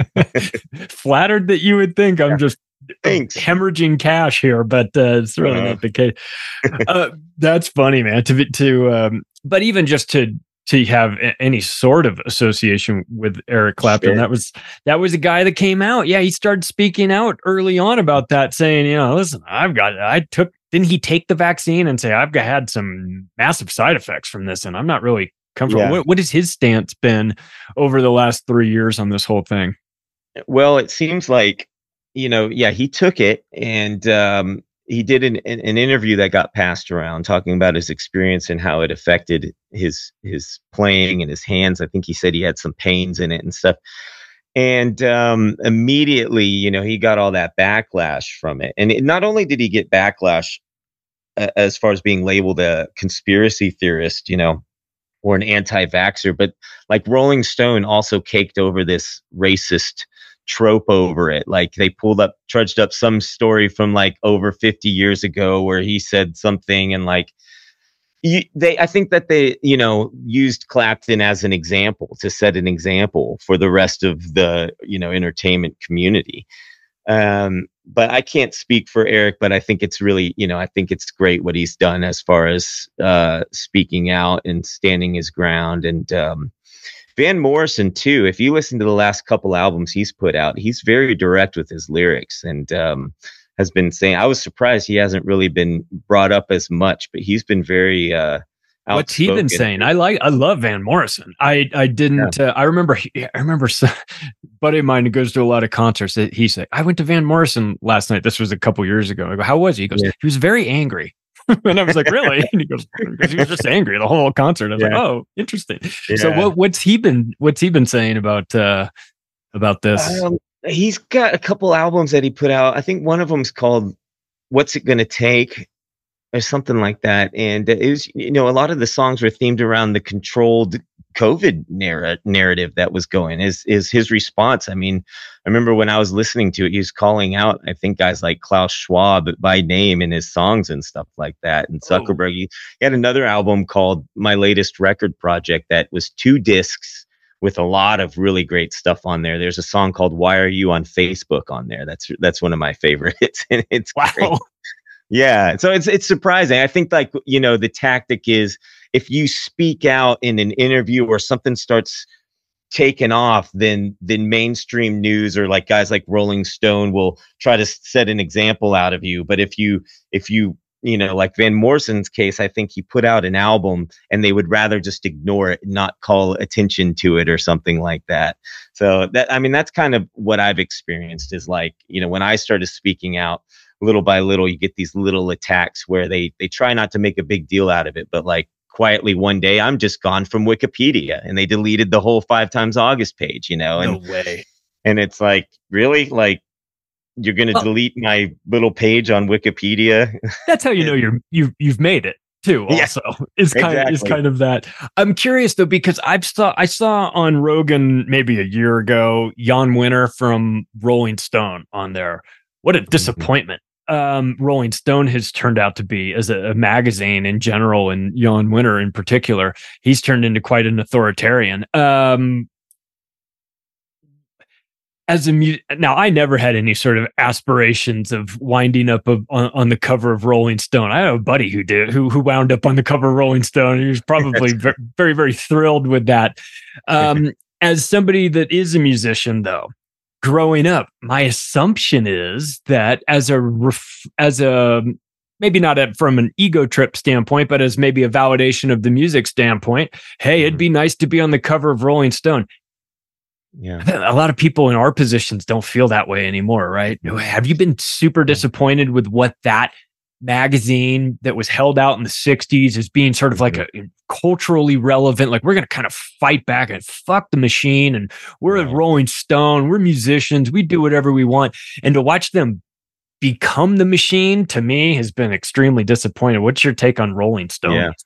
Flattered that you would think I'm yeah. just Thanks. hemorrhaging cash here, but uh, it's really uh, not the case. Uh, that's funny, man. To to um, but even just to to have a, any sort of association with Eric Clapton, sure. that was that was a guy that came out. Yeah, he started speaking out early on about that, saying, you know, listen, I've got, I took. Didn't he take the vaccine and say, I've got, had some massive side effects from this, and I'm not really comfortable? Yeah. What, what has his stance been over the last three years on this whole thing? Well, it seems like, you know, yeah, he took it, and um, he did an, an, an interview that got passed around talking about his experience and how it affected his his playing and his hands. I think he said he had some pains in it and stuff. And um, immediately, you know, he got all that backlash from it. And it, not only did he get backlash uh, as far as being labeled a conspiracy theorist, you know, or an anti-vaxxer, but like Rolling Stone also caked over this racist trope over it. Like they pulled up, trudged up some story from like over fifty years ago where he said something, and like, You, they, I think that they, you know, used Clapton as an example to set an example for the rest of the, you know, entertainment community. Um, but I can't speak for Eric, but I think it's really, you know, I think it's great what he's done as far as uh, speaking out and standing his ground. And um, Van Morrison too, if you listen to the last couple albums he's put out, he's very direct with his lyrics, and um, has been saying, I was surprised he hasn't really been brought up as much, but he's been very uh outspoken. What's he been saying? I like, I love Van Morrison. I, I didn't, yeah. uh, I remember, I remember some buddy of mine who goes to a lot of concerts. That he said, I went to Van Morrison last night. This was a couple years ago. I go, how was he? He goes, yeah. he was very angry. And I was like, really? And he goes, because he was just angry the whole concert. I was yeah. like, oh, interesting. Yeah. So what, what's he been, what's he been saying about, uh, about this? Um, He's got a couple albums that he put out. I think one of them's called What's It Gonna Take, or something like that. And it was, you know, a lot of the songs were themed around the controlled COVID narr- narrative that was going. Is is his response? I mean, I remember when I was listening to it, he was calling out, I think, guys like Klaus Schwab by name in his songs and stuff like that. And Zuckerberg, oh. he, he had another album called My Latest Record Project that was two discs with a lot of really great stuff on there. There's a song called Why Are You on Facebook on there. That's that's one of my favorites. And it's wow. great. Yeah. So it's it's surprising. I think like, you know, the tactic is if you speak out in an interview or something starts taking off, then then mainstream news or like guys like Rolling Stone will try to set an example out of you. But if you if you you know, like Van Morrison's case, I think he put out an album and they would rather just ignore it, not call attention to it or something like that. So that, I mean, that's kind of what I've experienced is like, you know, when I started speaking out little by little, you get these little attacks where they, they try not to make a big deal out of it. But like quietly one day, I'm just gone from Wikipedia and they deleted the whole Five Times August page, you know, and, no way. And it's like, really? Like, you're going to well, delete my little page on Wikipedia. That's how you know you're you've you've made it too. Also, yeah, is kind exactly. of is kind of that. I'm curious though because I've saw I saw on Rogan maybe a year ago Jan Winter from Rolling Stone on there. What a disappointment um, Rolling Stone has turned out to be as a, a magazine in general, and Jan Winter in particular. He's turned into quite an authoritarian. Um, As a mu- now, I never had any sort of aspirations of winding up of, on, on the cover of Rolling Stone. I have a buddy who did, who who wound up on the cover of Rolling Stone. He was probably very, very, very thrilled with that. Um, as somebody that is a musician, though, growing up, my assumption is that as a ref- as a maybe not a, from an ego trip standpoint, but as maybe a validation of the music standpoint, hey, mm-hmm. it'd be nice to be on the cover of Rolling Stone. Yeah, a lot of people in our positions don't feel that way anymore, right? Have you been super disappointed with what that magazine that was held out in the sixties as being sort of like a culturally relevant, like we're going to kind of fight back and fuck the machine and we're a Rolling Stone, we're musicians, we do whatever we want. And to watch them become the machine, to me, has been extremely disappointing. What's your take on Rolling Stone? Yeah.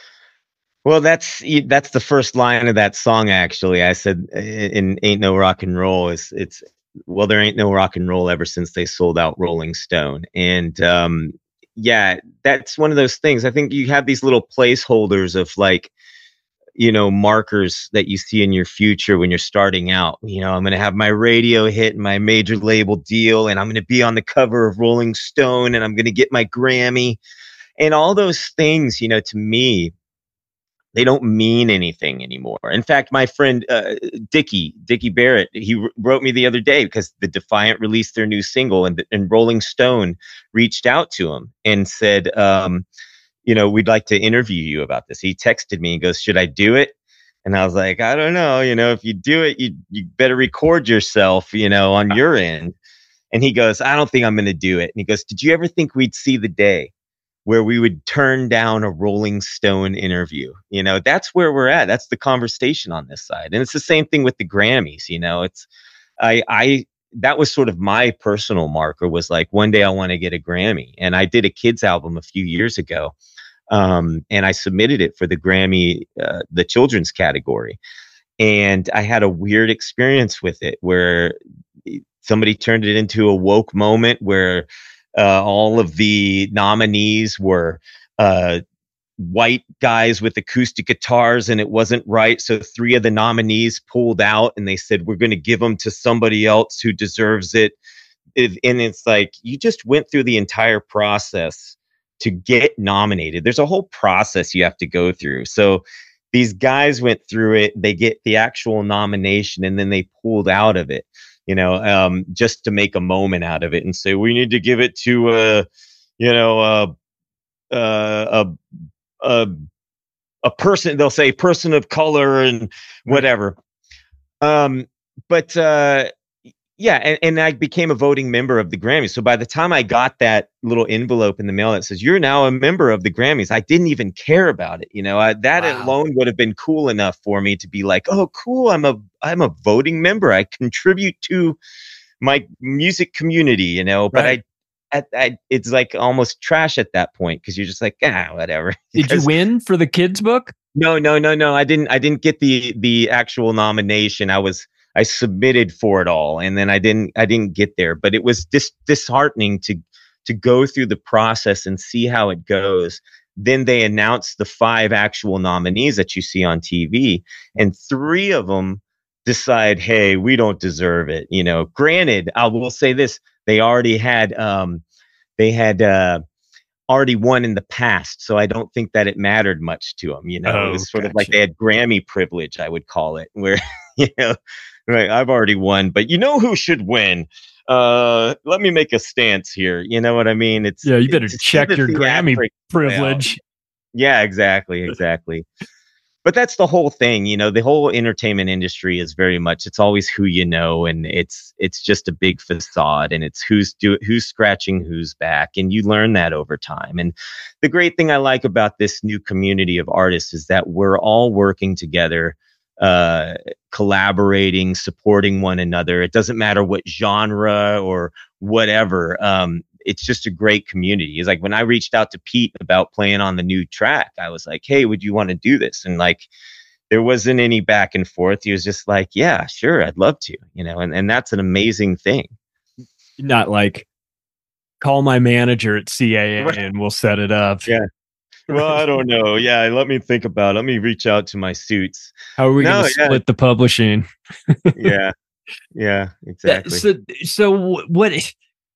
Well, that's that's the first line of that song. Actually, I said in "Ain't No Rock and Roll" is it's well, there ain't no rock and roll ever since they sold out Rolling Stone, and um, yeah, that's one of those things. I think you have these little placeholders of like, you know, markers that you see in your future when you're starting out. You know, I'm going to have my radio hit and my major label deal, and I'm going to be on the cover of Rolling Stone, and I'm going to get my Grammy, and all those things. You know, to me, they don't mean anything anymore. In fact, my friend uh, Dickie, Dickie Barrett, he r- wrote me the other day because the Defiant released their new single, and, and Rolling Stone reached out to him and said, um, you know, we'd like to interview you about this. He texted me and goes, should I do it? And I was like, I don't know. You know, if you do it, you you better record yourself, you know, on your end. And he goes, I don't think I'm going to do it. And he goes, did you ever think we'd see the day where we would turn down a Rolling Stone interview? You know, that's where we're at. That's the conversation on this side. And it's the same thing with the Grammys. You know, it's, I, I, that was sort of my personal marker, was like, one day I want to get a Grammy. And I did a kids album a few years ago. Um, and I submitted it for the Grammy, uh, the children's category. And I had a weird experience with it where somebody turned it into a woke moment where Uh, all of the nominees were uh, white guys with acoustic guitars, and it wasn't right. So three of the nominees pulled out, and they said, we're going to give them to somebody else who deserves it. it. And it's like, you just went through the entire process to get nominated. There's a whole process you have to go through. So these guys went through it. They get the actual nomination, and then they pulled out of it. You know, um, just to make a moment out of it and say, we need to give it to, uh, you know, uh, uh, a, a, a person, they'll say person of color and whatever. Um, but, uh, yeah. And, and I became a voting member of the Grammys. So by the time I got that little envelope in the mail that says, you're now a member of the Grammys, I didn't even care about it. You know, I, that wow. alone would have been cool enough for me to be like, oh, cool. I'm a, I'm a voting member. I contribute to my music community, you know, but right. I, I, I, it's like almost trash at that point. Cause you're just like, ah, whatever. Did you win for the kids book? No, no, no, no. I didn't, I didn't get the, the actual nomination. I was, I submitted for it all, and then I didn't I didn't get there. But it was dis- disheartening to to go through the process and see how it goes. Then they announced the five actual nominees that you see on T V, and three of them decide, hey, we don't deserve it. You know, granted, I will say this: they already had um, they had uh, already won in the past, so I don't think that it mattered much to them. You know, Oh, it was sort gotcha. of like they had Grammy privilege, I would call it, where, you know, right, I've already won, but you know who should win? Uh, let me make a stance here. You know what I mean? It's Yeah, you better it's check the your Grammy theatrics privilege. out. Yeah, exactly, exactly. But that's the whole thing, you know, the whole entertainment industry is very much, it's always who you know, and it's it's just a big facade, and it's who's do who's scratching who's back, and you learn that over time. And the great thing I like about this new community of artists is that we're all working together, uh, collaborating, supporting one another. It doesn't matter what genre or whatever. Um, it's just a great community. It's like when I reached out to Pete about playing on the new track, I was like, hey, would you want to do this? And like, there wasn't any back and forth. He was just like, yeah, sure, I'd love to, you know, and, and that's an amazing thing. Not like, call my manager at C A A and we'll set it up. Yeah. Well, I don't know. Yeah, let me think about it. Let me reach out to my suits. How are we No, going to yeah. split the publishing? Yeah. Yeah, exactly. So, so what?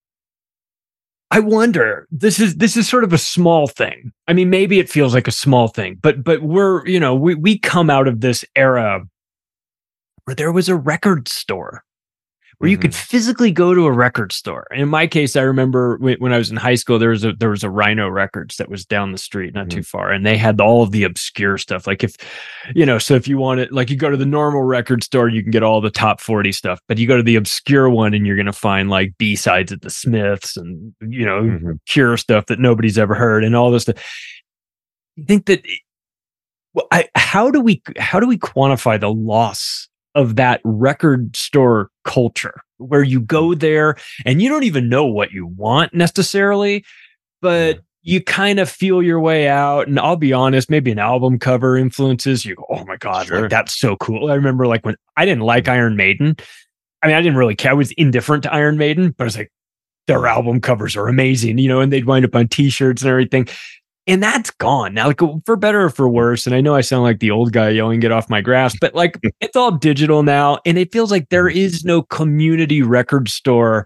I wonder. This is this is sort of a small thing. I mean, maybe it feels like a small thing, but but we're you know we we come out of this era where there was a record store, where you could physically go to a record store. In my case, I remember when, when I was in high school, there was a there was a Rhino Records that was down the street, not mm-hmm. too far, and they had all of the obscure stuff. Like if you know, so if you want it, like you go to the normal record store, you can get all the top forty stuff, but you go to the obscure one, and you're going to find like B sides at the Smiths, and you know, mm-hmm. Cure stuff that nobody's ever heard, and all this stuff. You think that? Well, I, how do we how do we quantify the loss of that record store culture, where you go there and you don't even know what you want necessarily, but you kind of feel your way out? And I'll be honest, maybe an album cover influences you. Go, oh my God, sure. like, that's so cool. I remember like when I didn't like Iron Maiden. I mean, I didn't really care. I was indifferent to Iron Maiden, but I was like, their album covers are amazing, you know, and they'd wind up on t-shirts and everything. And that's gone now, like for better or for worse. And I know I sound like the old guy yelling, get off my grass, but like it's all digital now. And it feels like there is no community record store.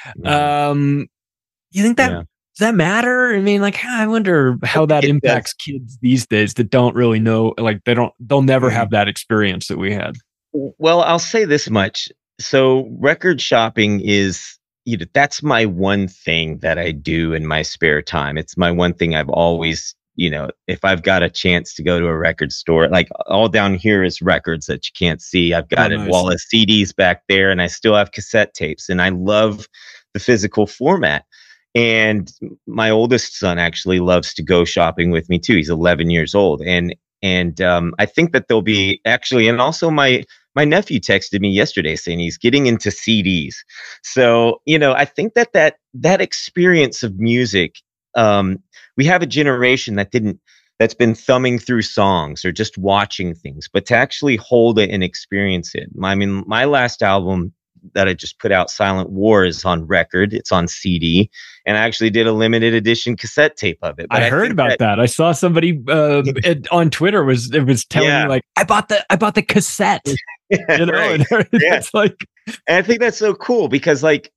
Um, you think that, yeah. does that matter? I mean, like, I wonder how that impacts kids these days that don't really know, like they don't, they'll never have that experience that we had. Well, I'll say this much. So record shopping is, you know, that's my one thing that I do in my spare time. It's my one thing I've always, you know, if I've got a chance to go to a record store, like all down here is records that you can't see. I've got oh, nice. a wall of C Ds back there, and I still have cassette tapes, and I love the physical format. And my oldest son actually loves to go shopping with me too. He's eleven years old. And, and um, I think that there'll be actually, and also my, My nephew texted me yesterday saying he's getting into C Ds. So, you know, I think that that, that experience of music, um, we have a generation that didn't, that's been thumbing through songs or just watching things, but to actually hold it and experience it. I mean, my last album that I just put out, Silent War, is on record. It's on C D, and I actually did a limited edition cassette tape of it. But I, I heard about that, that. I saw somebody uh, it, on Twitter was it was telling yeah. me like, I bought the I bought the cassette. Yeah, you know, right. and yeah. It's like, and I think that's so cool because like,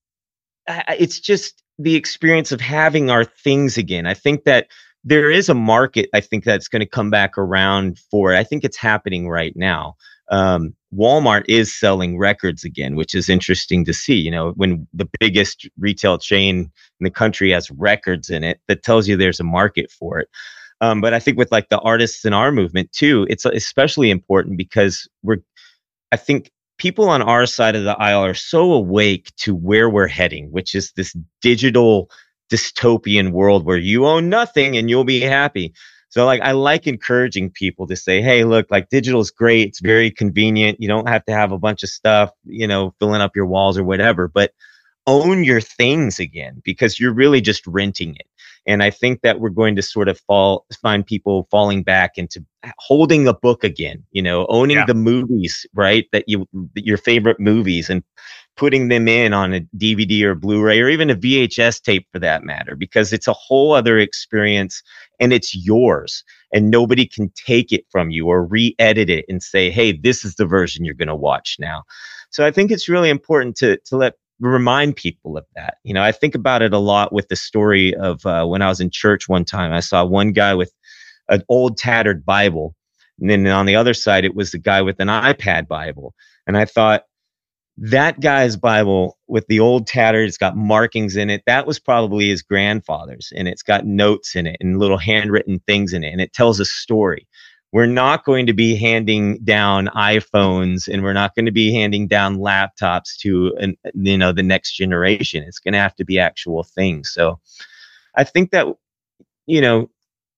it's just the experience of having our things again. I think that there is a market. I think that's going to come back around for it. I think it's happening right now. Um, Walmart is selling records again, which is interesting to see. You know, when the biggest retail chain in the country has records in it, that tells you there's a market for it. Um, but I think with like the artists in our movement too, it's especially important because we're, I think people on our side of the aisle are so awake to where we're heading, which is this digital dystopian world where you own nothing and you'll be happy. So like, I like encouraging people to say, hey, look, like digital is great. It's very convenient. You don't have to have a bunch of stuff, you know, filling up your walls or whatever, but own your things again, because you're really just renting it. And I think that we're going to sort of fall, find people falling back into holding a book again, you know, owning yeah. the movies, right? That you, your favorite movies, and putting them in on a D V D or Blu-ray or even a V H S tape for that matter, because it's a whole other experience and it's yours and nobody can take it from you or re-edit it and say, hey, this is the version you're going to watch now. So I think it's really important to, to let remind people of that. You know, I think about it a lot with the story of uh, when I was in church one time. I saw one guy with an old tattered Bible, and then on the other side, it was the guy with an iPad Bible. And I thought, that guy's Bible with the old tattered, it's got markings in it. That was probably his grandfather's, and it's got notes in it and little handwritten things in it, and it tells a story. We're not going to be handing down iPhones, and we're not going to be handing down laptops to, an, you know, the next generation. It's going to have to be actual things. So I think that, you know,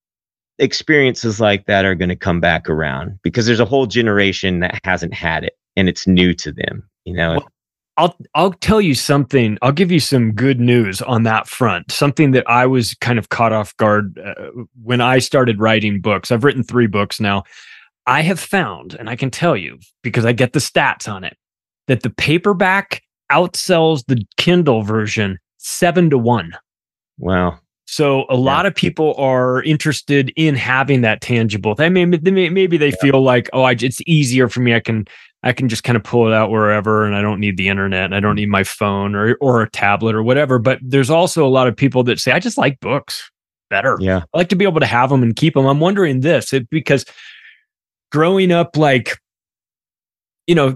experiences like that are going to come back around because there's a whole generation that hasn't had it, and it's new to them, you know. Well, I'll I'll tell you something. I'll give you some good news on that front. Something that I was kind of caught off guard uh, when I started writing books. I've written three books now. I have found, and I can tell you because I get the stats on it, that the paperback outsells the Kindle version seven to one. Wow. So a lot yeah. of people are interested in having that tangible. They may, they may maybe they yeah. feel like, oh, I, it's easier for me. I can I can just kind of pull it out wherever, and I don't need the internet, and I don't need my phone or or a tablet or whatever. But there's also a lot of people that say, I just like books better. Yeah, I like to be able to have them and keep them. I'm wondering this it, because growing up, like, you know,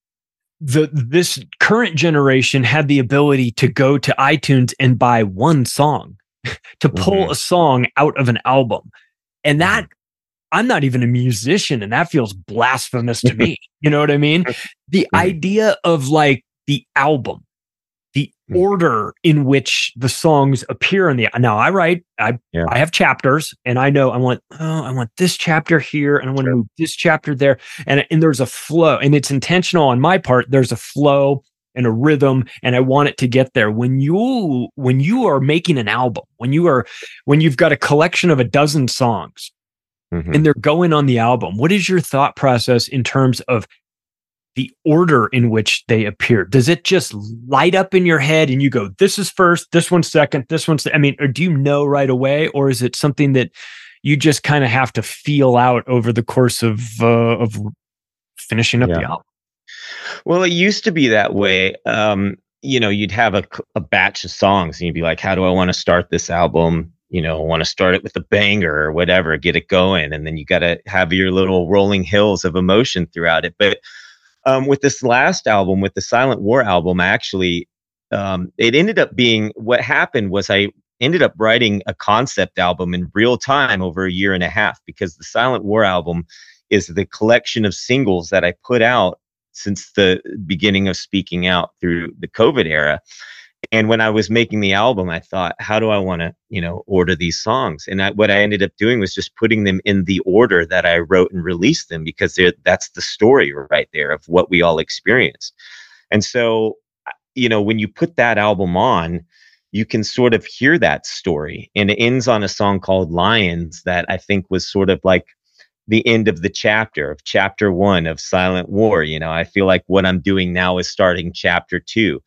the this current generation had the ability to go to iTunes and buy one song. To pull mm-hmm. a song out of an album. And that, I'm not even a musician, and that feels blasphemous to me. You know what I mean? The mm-hmm. idea of like the album, the mm-hmm. order in which the songs appear in the, now I write, I yeah. I have chapters, and I know I want, oh, I want this chapter here, and I want to sure. move this chapter there. And, and there's a flow, and it's intentional on my part. There's a flow and a rhythm, and I want it to get there. When you when you are making an album, when you are when you've got a collection of a dozen songs, mm-hmm. and they're going on the album, what is your thought process in terms of the order in which they appear? Does it just light up in your head and you go, this is first, this one's second, this one's, I mean, or do you know right away, or is it something that you just kind of have to feel out over the course of uh, of finishing up yeah. the album? Well, it used to be that way. Um, you know, you'd have a, a batch of songs and you'd be like, how do I want to start this album? You know, want to start it with a banger or whatever, get it going. And then you got to have your little rolling hills of emotion throughout it. But um, with this last album, with the Silent War album, actually, um, it ended up being, what happened was I ended up writing a concept album in real time over a year and a half, because the Silent War album is the collection of singles that I put out since the beginning of speaking out through the COVID era. And when I was making the album, I thought, how do I want to, you know, order these songs? And I, what I ended up doing was just putting them in the order that I wrote and released them, because that's the story right there of what we all experienced. And so, you know, when you put that album on, you can sort of hear that story. And it ends on a song called Lions that I think was sort of like the end of the chapter of chapter one of Silent War. You know, I feel like what I'm doing now is starting chapter two.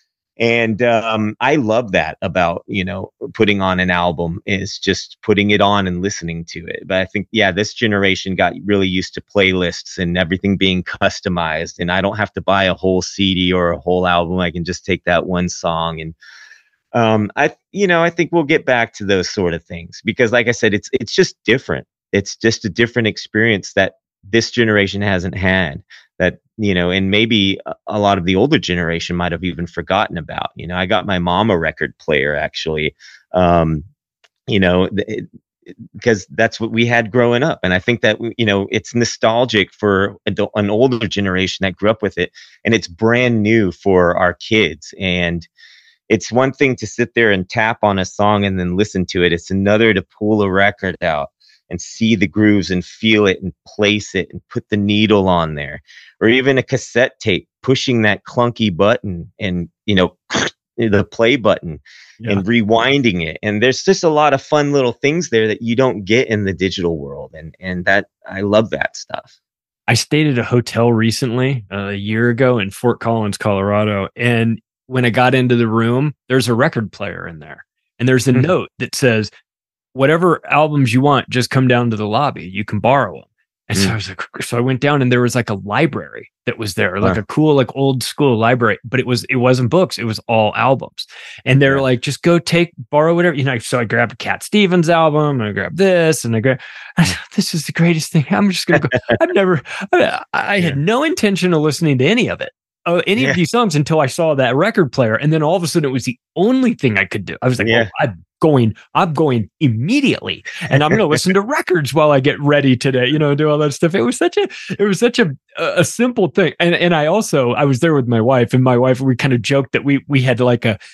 And um, I love that about, you know, putting on an album, is just putting it on and listening to it. But I think, yeah, this generation got really used to playlists and everything being customized. And I don't have to buy a whole C D or a whole album. I can just take that one song. And um, I, you know, I think we'll get back to those sort of things, because like I said, it's it's just different. It's just a different experience that this generation hasn't had, that, you know, and maybe a lot of the older generation might have even forgotten about. You know, I got my mom a record player, actually, um, you know, it, because that's what we had growing up. And I think that, you know, it's nostalgic for a, an older generation that grew up with it, and it's brand new for our kids. And it's one thing to sit there and tap on a song and then listen to it. It's another to pull a record out and see the grooves and feel it and place it and put the needle on there, or even a cassette tape, pushing that clunky button and, you know, the play button yeah. and rewinding it. And there's just a lot of fun little things there that you don't get in the digital world. And, and that, I love that stuff. I stayed at a hotel recently, uh, a year ago in Fort Collins, Colorado. And when I got into the room, there's a record player in there. And there's a mm-hmm. note that says, whatever albums you want, just come down to the lobby. You can borrow them. And mm. so I was like, so I went down and there was like a library that was there, like huh. a cool, like old school library, but it was, it wasn't books. It was all albums. And they're yeah. like, just go take, borrow whatever, you know, so I grabbed a Cat Stevens album and I grabbed this and I grabbed, I thought, this is the greatest thing. I'm just going to go. I've never, I, I yeah. had no intention of listening to any of it. Uh, any yeah. of these songs until I saw that record player. And then all of a sudden it was the only thing I could do. I was like, yeah. oh, I'm going, I'm going immediately. And I'm going to listen to records while I get ready today, you know, do all that stuff. It was such a, it was such a, a simple thing. And, and I also, I was there with my wife and my wife, we kind of joked that we, we had like a,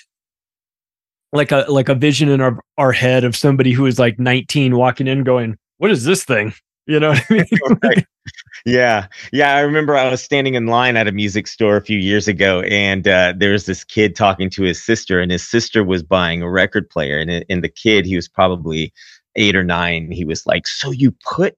like a, like a vision in our, our head of somebody who was like nineteen walking in going, what is this thing? You know what I mean? Right. Yeah. Yeah. I remember I was standing in line at a music store a few years ago, and uh, there was this kid talking to his sister, and his sister was buying a record player. And, and the kid, he was probably eight or nine. He was like, so you put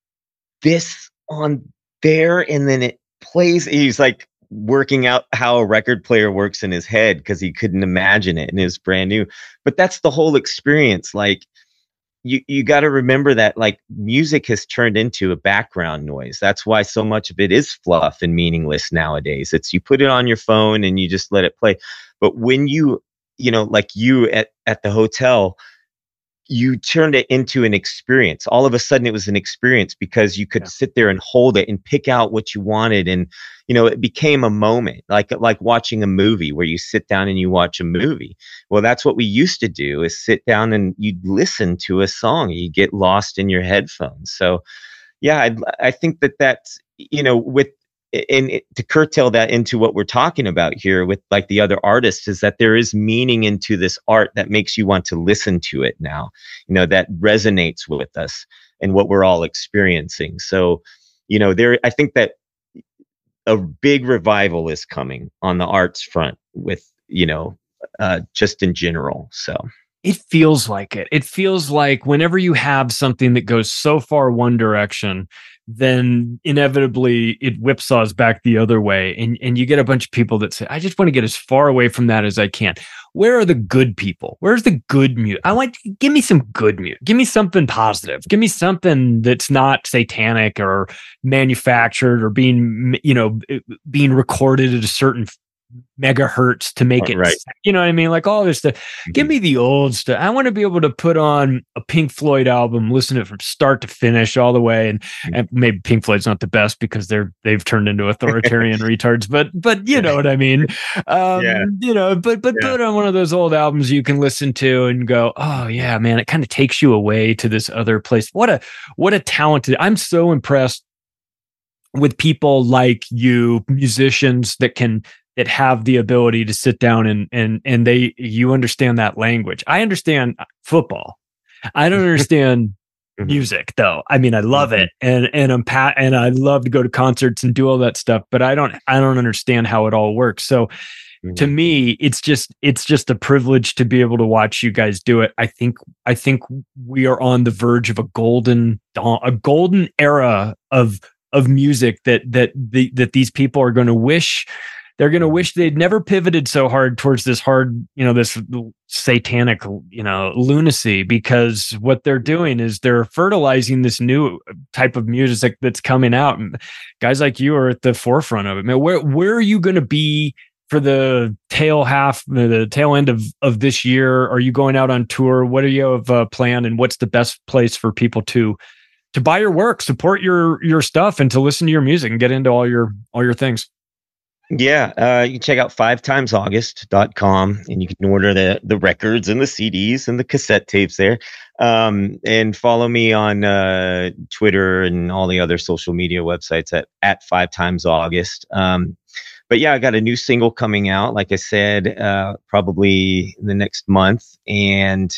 this on there and then it plays. He's like working out how a record player works in his head because he couldn't imagine it and it was brand new. But that's the whole experience. Like, You you got to remember that like music has turned into a background noise. That's why so much of it is fluff and meaningless nowadays. It's you put it on your phone and you just let it play. But when you, you know, like you at, at the hotel, you turned it into an experience. All of a sudden it was an experience because you could yeah. sit there and hold it and pick out what you wanted. And, you know, it became a moment, like, like watching a movie where you sit down and you watch a movie. Well, that's what we used to do, is sit down and you'd listen to a song. You get lost in your headphones. So yeah, I, I think that that's, you know, with, and it, to curtail that into what we're talking about here with like the other artists, is that there is meaning into this art that makes you want to listen to it now, you know, that resonates with us and what we're all experiencing. So, you know, there, I think that a big revival is coming on the arts front with, you know, uh, just in general. So it feels like it. It feels like whenever you have something that goes so far one direction, then inevitably it whipsaws back the other way. And, and you get a bunch of people that say, I just want to get as far away from that as I can. Where are the good people? Where's the good music? I want, give me some good music. Give me something positive. Give me something that's not satanic or manufactured or being, you know, being recorded at a certain megahertz to make it, right. you know what I mean? Like all this stuff. Mm-hmm. Give me the old stuff. I want to be able to put on a Pink Floyd album, listen to it from start to finish all the way. And, mm-hmm. and maybe Pink Floyd's not the best because they're, they've turned into authoritarian retards, but, but you know what I mean? Um, yeah. You know, but, but yeah. put on one of those old albums you can listen to and go, oh yeah, man, it kind of takes you away to this other place. What a, what a talented, I'm so impressed with people like you, musicians that can, that have the ability to sit down and and and they you understand that language. I understand football. I don't understand music though. I mean, I love it and and I'm pat and I love to go to concerts and do all that stuff, but I don't I don't understand how it all works. So mm-hmm. to me, it's just it's just a privilege to be able to watch you guys do it. I think I think we are on the verge of a golden dawn, a golden era of of music that that the, that these people are going to wish They're going to wish they'd never pivoted so hard towards this hard, you know, this satanic, you know, lunacy, because what they're doing is they're fertilizing this new type of music that's coming out. And guys like you are at the forefront of it. Man, where, where are you going to be for the tail half, the tail end of, of this year? Are you going out on tour? What do you have uh, planned? And what's the best place for people to, to buy your work, support your, your stuff, and to listen to your music and get into all your, all your things? Yeah, uh, you can check out five times august dot com and you can order the, the records and the C Ds and the cassette tapes there. Um, and follow me on uh, Twitter and all the other social media websites at, at five times august. Um, but yeah, I got a new single coming out, like I said, uh, probably in the next month. And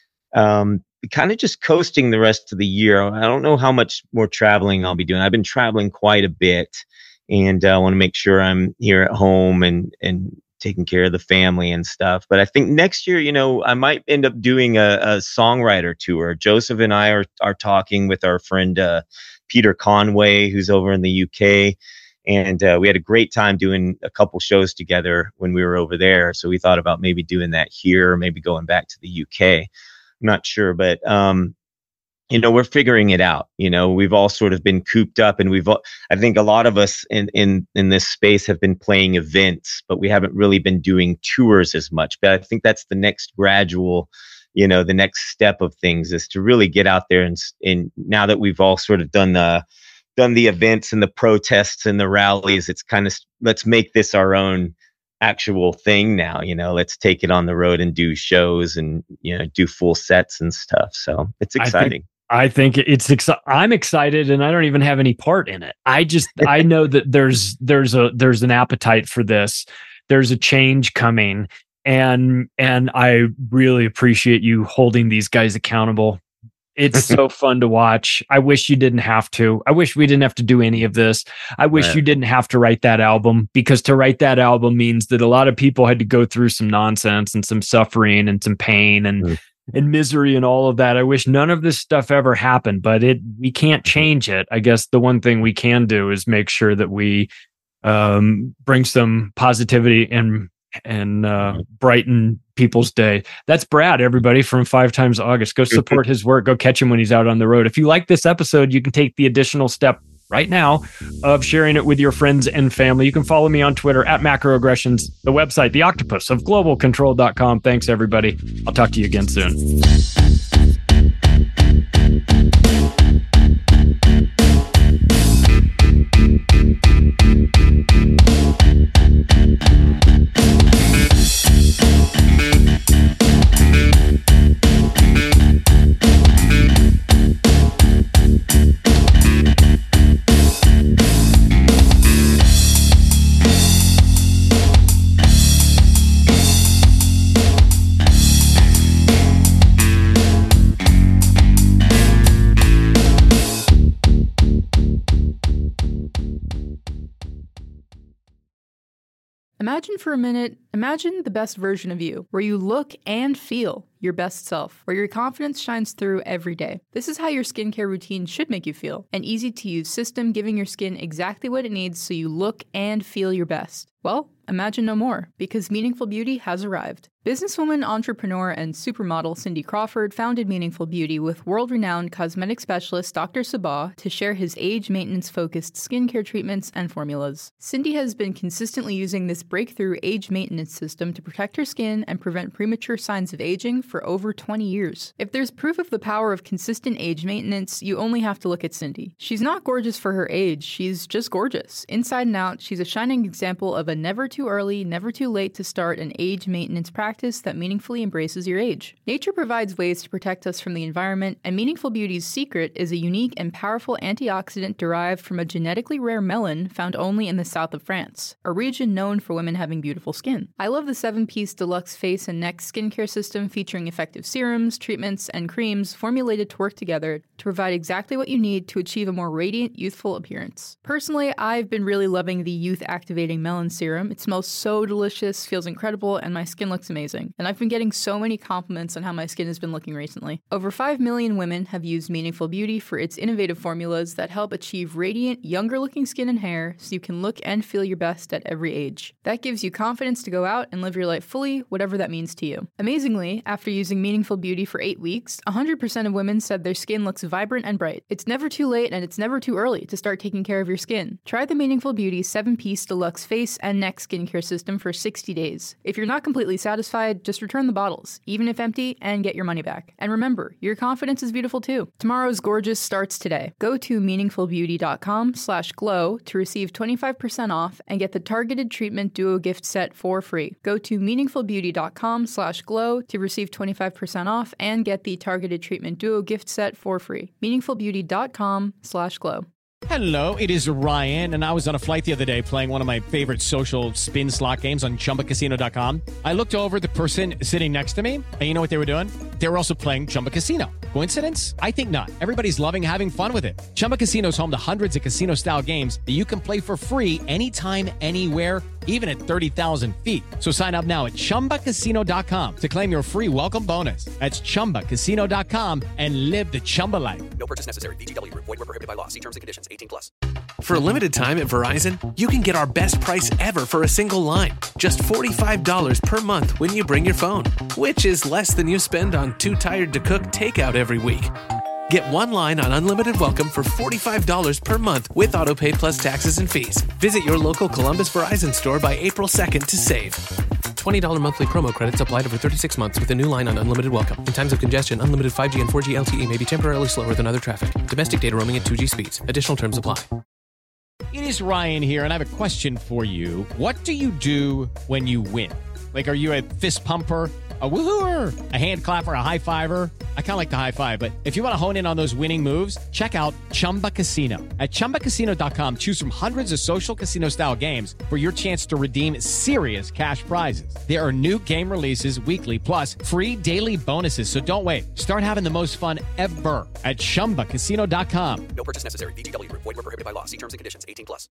um, kind of just coasting the rest of the year. I don't know how much more traveling I'll be doing. I've been traveling quite a bit. And I uh, want to make sure I'm here at home and, and taking care of the family and stuff. But I think next year, you know, I might end up doing a, a songwriter tour. Joseph and I are are talking with our friend uh, Peter Conway, who's over in the U K. And uh, we had a great time doing a couple shows together when we were over there. So we thought about maybe doing that here, maybe going back to the U K. I'm not sure, but um, you know, we're figuring it out. You know, we've all sort of been cooped up, and we've, all, I think a lot of us in, in, in this space have been playing events, but we haven't really been doing tours as much. But I think that's the next gradual, you know, the next step of things is to really get out there. And, and now that we've all sort of done the, done the events and the protests and the rallies, it's kind of, let's make this our own actual thing now. You know, let's take it on the road and do shows and, you know, do full sets and stuff. So it's exciting. I think it's exci- I'm excited, and I don't even have any part in it. I just I know that there's there's a there's an appetite for this. There's a change coming, and and I really appreciate you holding these guys accountable. It's so fun to watch. I wish you didn't have to. I wish we didn't have to do any of this. I wish right. you didn't have to write that album, because to write that album means that a lot of people had to go through some nonsense and some suffering and some pain and. Mm. and misery and all of that. I wish none of this stuff ever happened, but it we can't change it. I guess the one thing we can do is make sure that we um, bring some positivity and and uh, brighten people's day. That's Brad, everybody, from Five Times August. Go support his work. Go catch him when he's out on the road. If you like this episode, you can take the additional step right now of sharing it with your friends and family. You can follow me on Twitter at Macroaggressions, the website, the octopus of global control dot com. Thanks, everybody. I'll talk to you again soon. Imagine for a minute, imagine the best version of you, where you look and feel your best self, where your confidence shines through every day. This is how your skincare routine should make you feel. An easy-to-use system giving your skin exactly what it needs so you look and feel your best. Well, imagine no more, because Meaningful Beauty has arrived. Businesswoman, entrepreneur, and supermodel Cindy Crawford founded Meaningful Beauty with world-renowned cosmetic specialist Doctor Sabah to share his age maintenance-focused skincare treatments and formulas. Cindy has been consistently using this breakthrough age maintenance system to protect her skin and prevent premature signs of aging for over twenty years. If there's proof of the power of consistent age maintenance, you only have to look at Cindy. She's not gorgeous for her age, she's just gorgeous. Inside and out, she's a shining example of a never too early, never too late to start an age maintenance practice that meaningfully embraces your age. Nature provides ways to protect us from the environment, and Meaningful Beauty's secret is a unique and powerful antioxidant derived from a genetically rare melon found only in the south of France, a region known for women having beautiful skin. I love the seven-piece deluxe face and neck skincare system featuring effective serums, treatments, and creams formulated to work together to provide exactly what you need to achieve a more radiant, youthful appearance. Personally, I've been really loving the Youth Activating Melon Serum. It smells so delicious, feels incredible, and my skin looks amazing. And I've been getting so many compliments on how my skin has been looking recently. Over five million women have used Meaningful Beauty for its innovative formulas that help achieve radiant, younger-looking skin and hair so you can look and feel your best at every age. That gives you confidence to go out and live your life fully, whatever that means to you. Amazingly, after using Meaningful Beauty for eight weeks, one hundred percent of women said their skin looks vibrant and bright. It's never too late and it's never too early to start taking care of your skin. Try the Meaningful Beauty seven-piece deluxe face and neck skincare system for sixty days. If you're not completely satisfied, just return the bottles, even if empty, and get your money back. And remember, your confidence is beautiful too. Tomorrow's Gorgeous starts today. Go to meaningfulbeauty.com slash glow to receive twenty-five percent off and get the Targeted Treatment Duo gift set for free. Go to meaningfulbeauty.com slash glow to receive twenty-five percent off and get the Targeted Treatment Duo gift set for free. meaningfulbeauty.com slash glow. Hello, it is Ryan, and I was on a flight the other day playing one of my favorite social spin slot games on Chumba Casino dot com. I looked over at the person sitting next to me, and you know what they were doing? They were also playing Chumba Casino. Coincidence? I think not. Everybody's loving having fun with it. Chumba Casino is home to hundreds of casino-style games that you can play for free anytime, anywhere, even at thirty thousand feet. So sign up now at Chumba Casino dot com to claim your free welcome bonus. That's Chumba Casino dot com and live the Chumba life. No purchase necessary. V G W. Void where prohibited by law. See terms and conditions. eighteen plus. For a limited time at Verizon, you can get our best price ever for a single line. Just forty-five dollars per month when you bring your phone, which is less than you spend on Too Tired to Cook takeout every week. Get one line on Unlimited Welcome for forty-five dollars per month with AutoPay plus taxes and fees. Visit your local Columbus Verizon store by April second to save. twenty dollars monthly promo credits applied over thirty-six months with a new line on Unlimited Welcome. In times of congestion, unlimited five G and four G L T E may be temporarily slower than other traffic. Domestic data roaming at two G speeds. Additional terms apply. It is Ryan here, and I have a question for you. What do you do when you win? Like, are you a fist pumper, a woohooer, a hand clapper, a high fiver? I kind of like the high five, but if you want to hone in on those winning moves, check out Chumba Casino. At Chumba Casino dot com, choose from hundreds of social casino-style games for your chance to redeem serious cash prizes. There are new game releases weekly, plus free daily bonuses. So don't wait. Start having the most fun ever at Chumba Casino dot com. No purchase necessary. V G W Group. Void where prohibited by law. See terms and conditions. eighteen plus.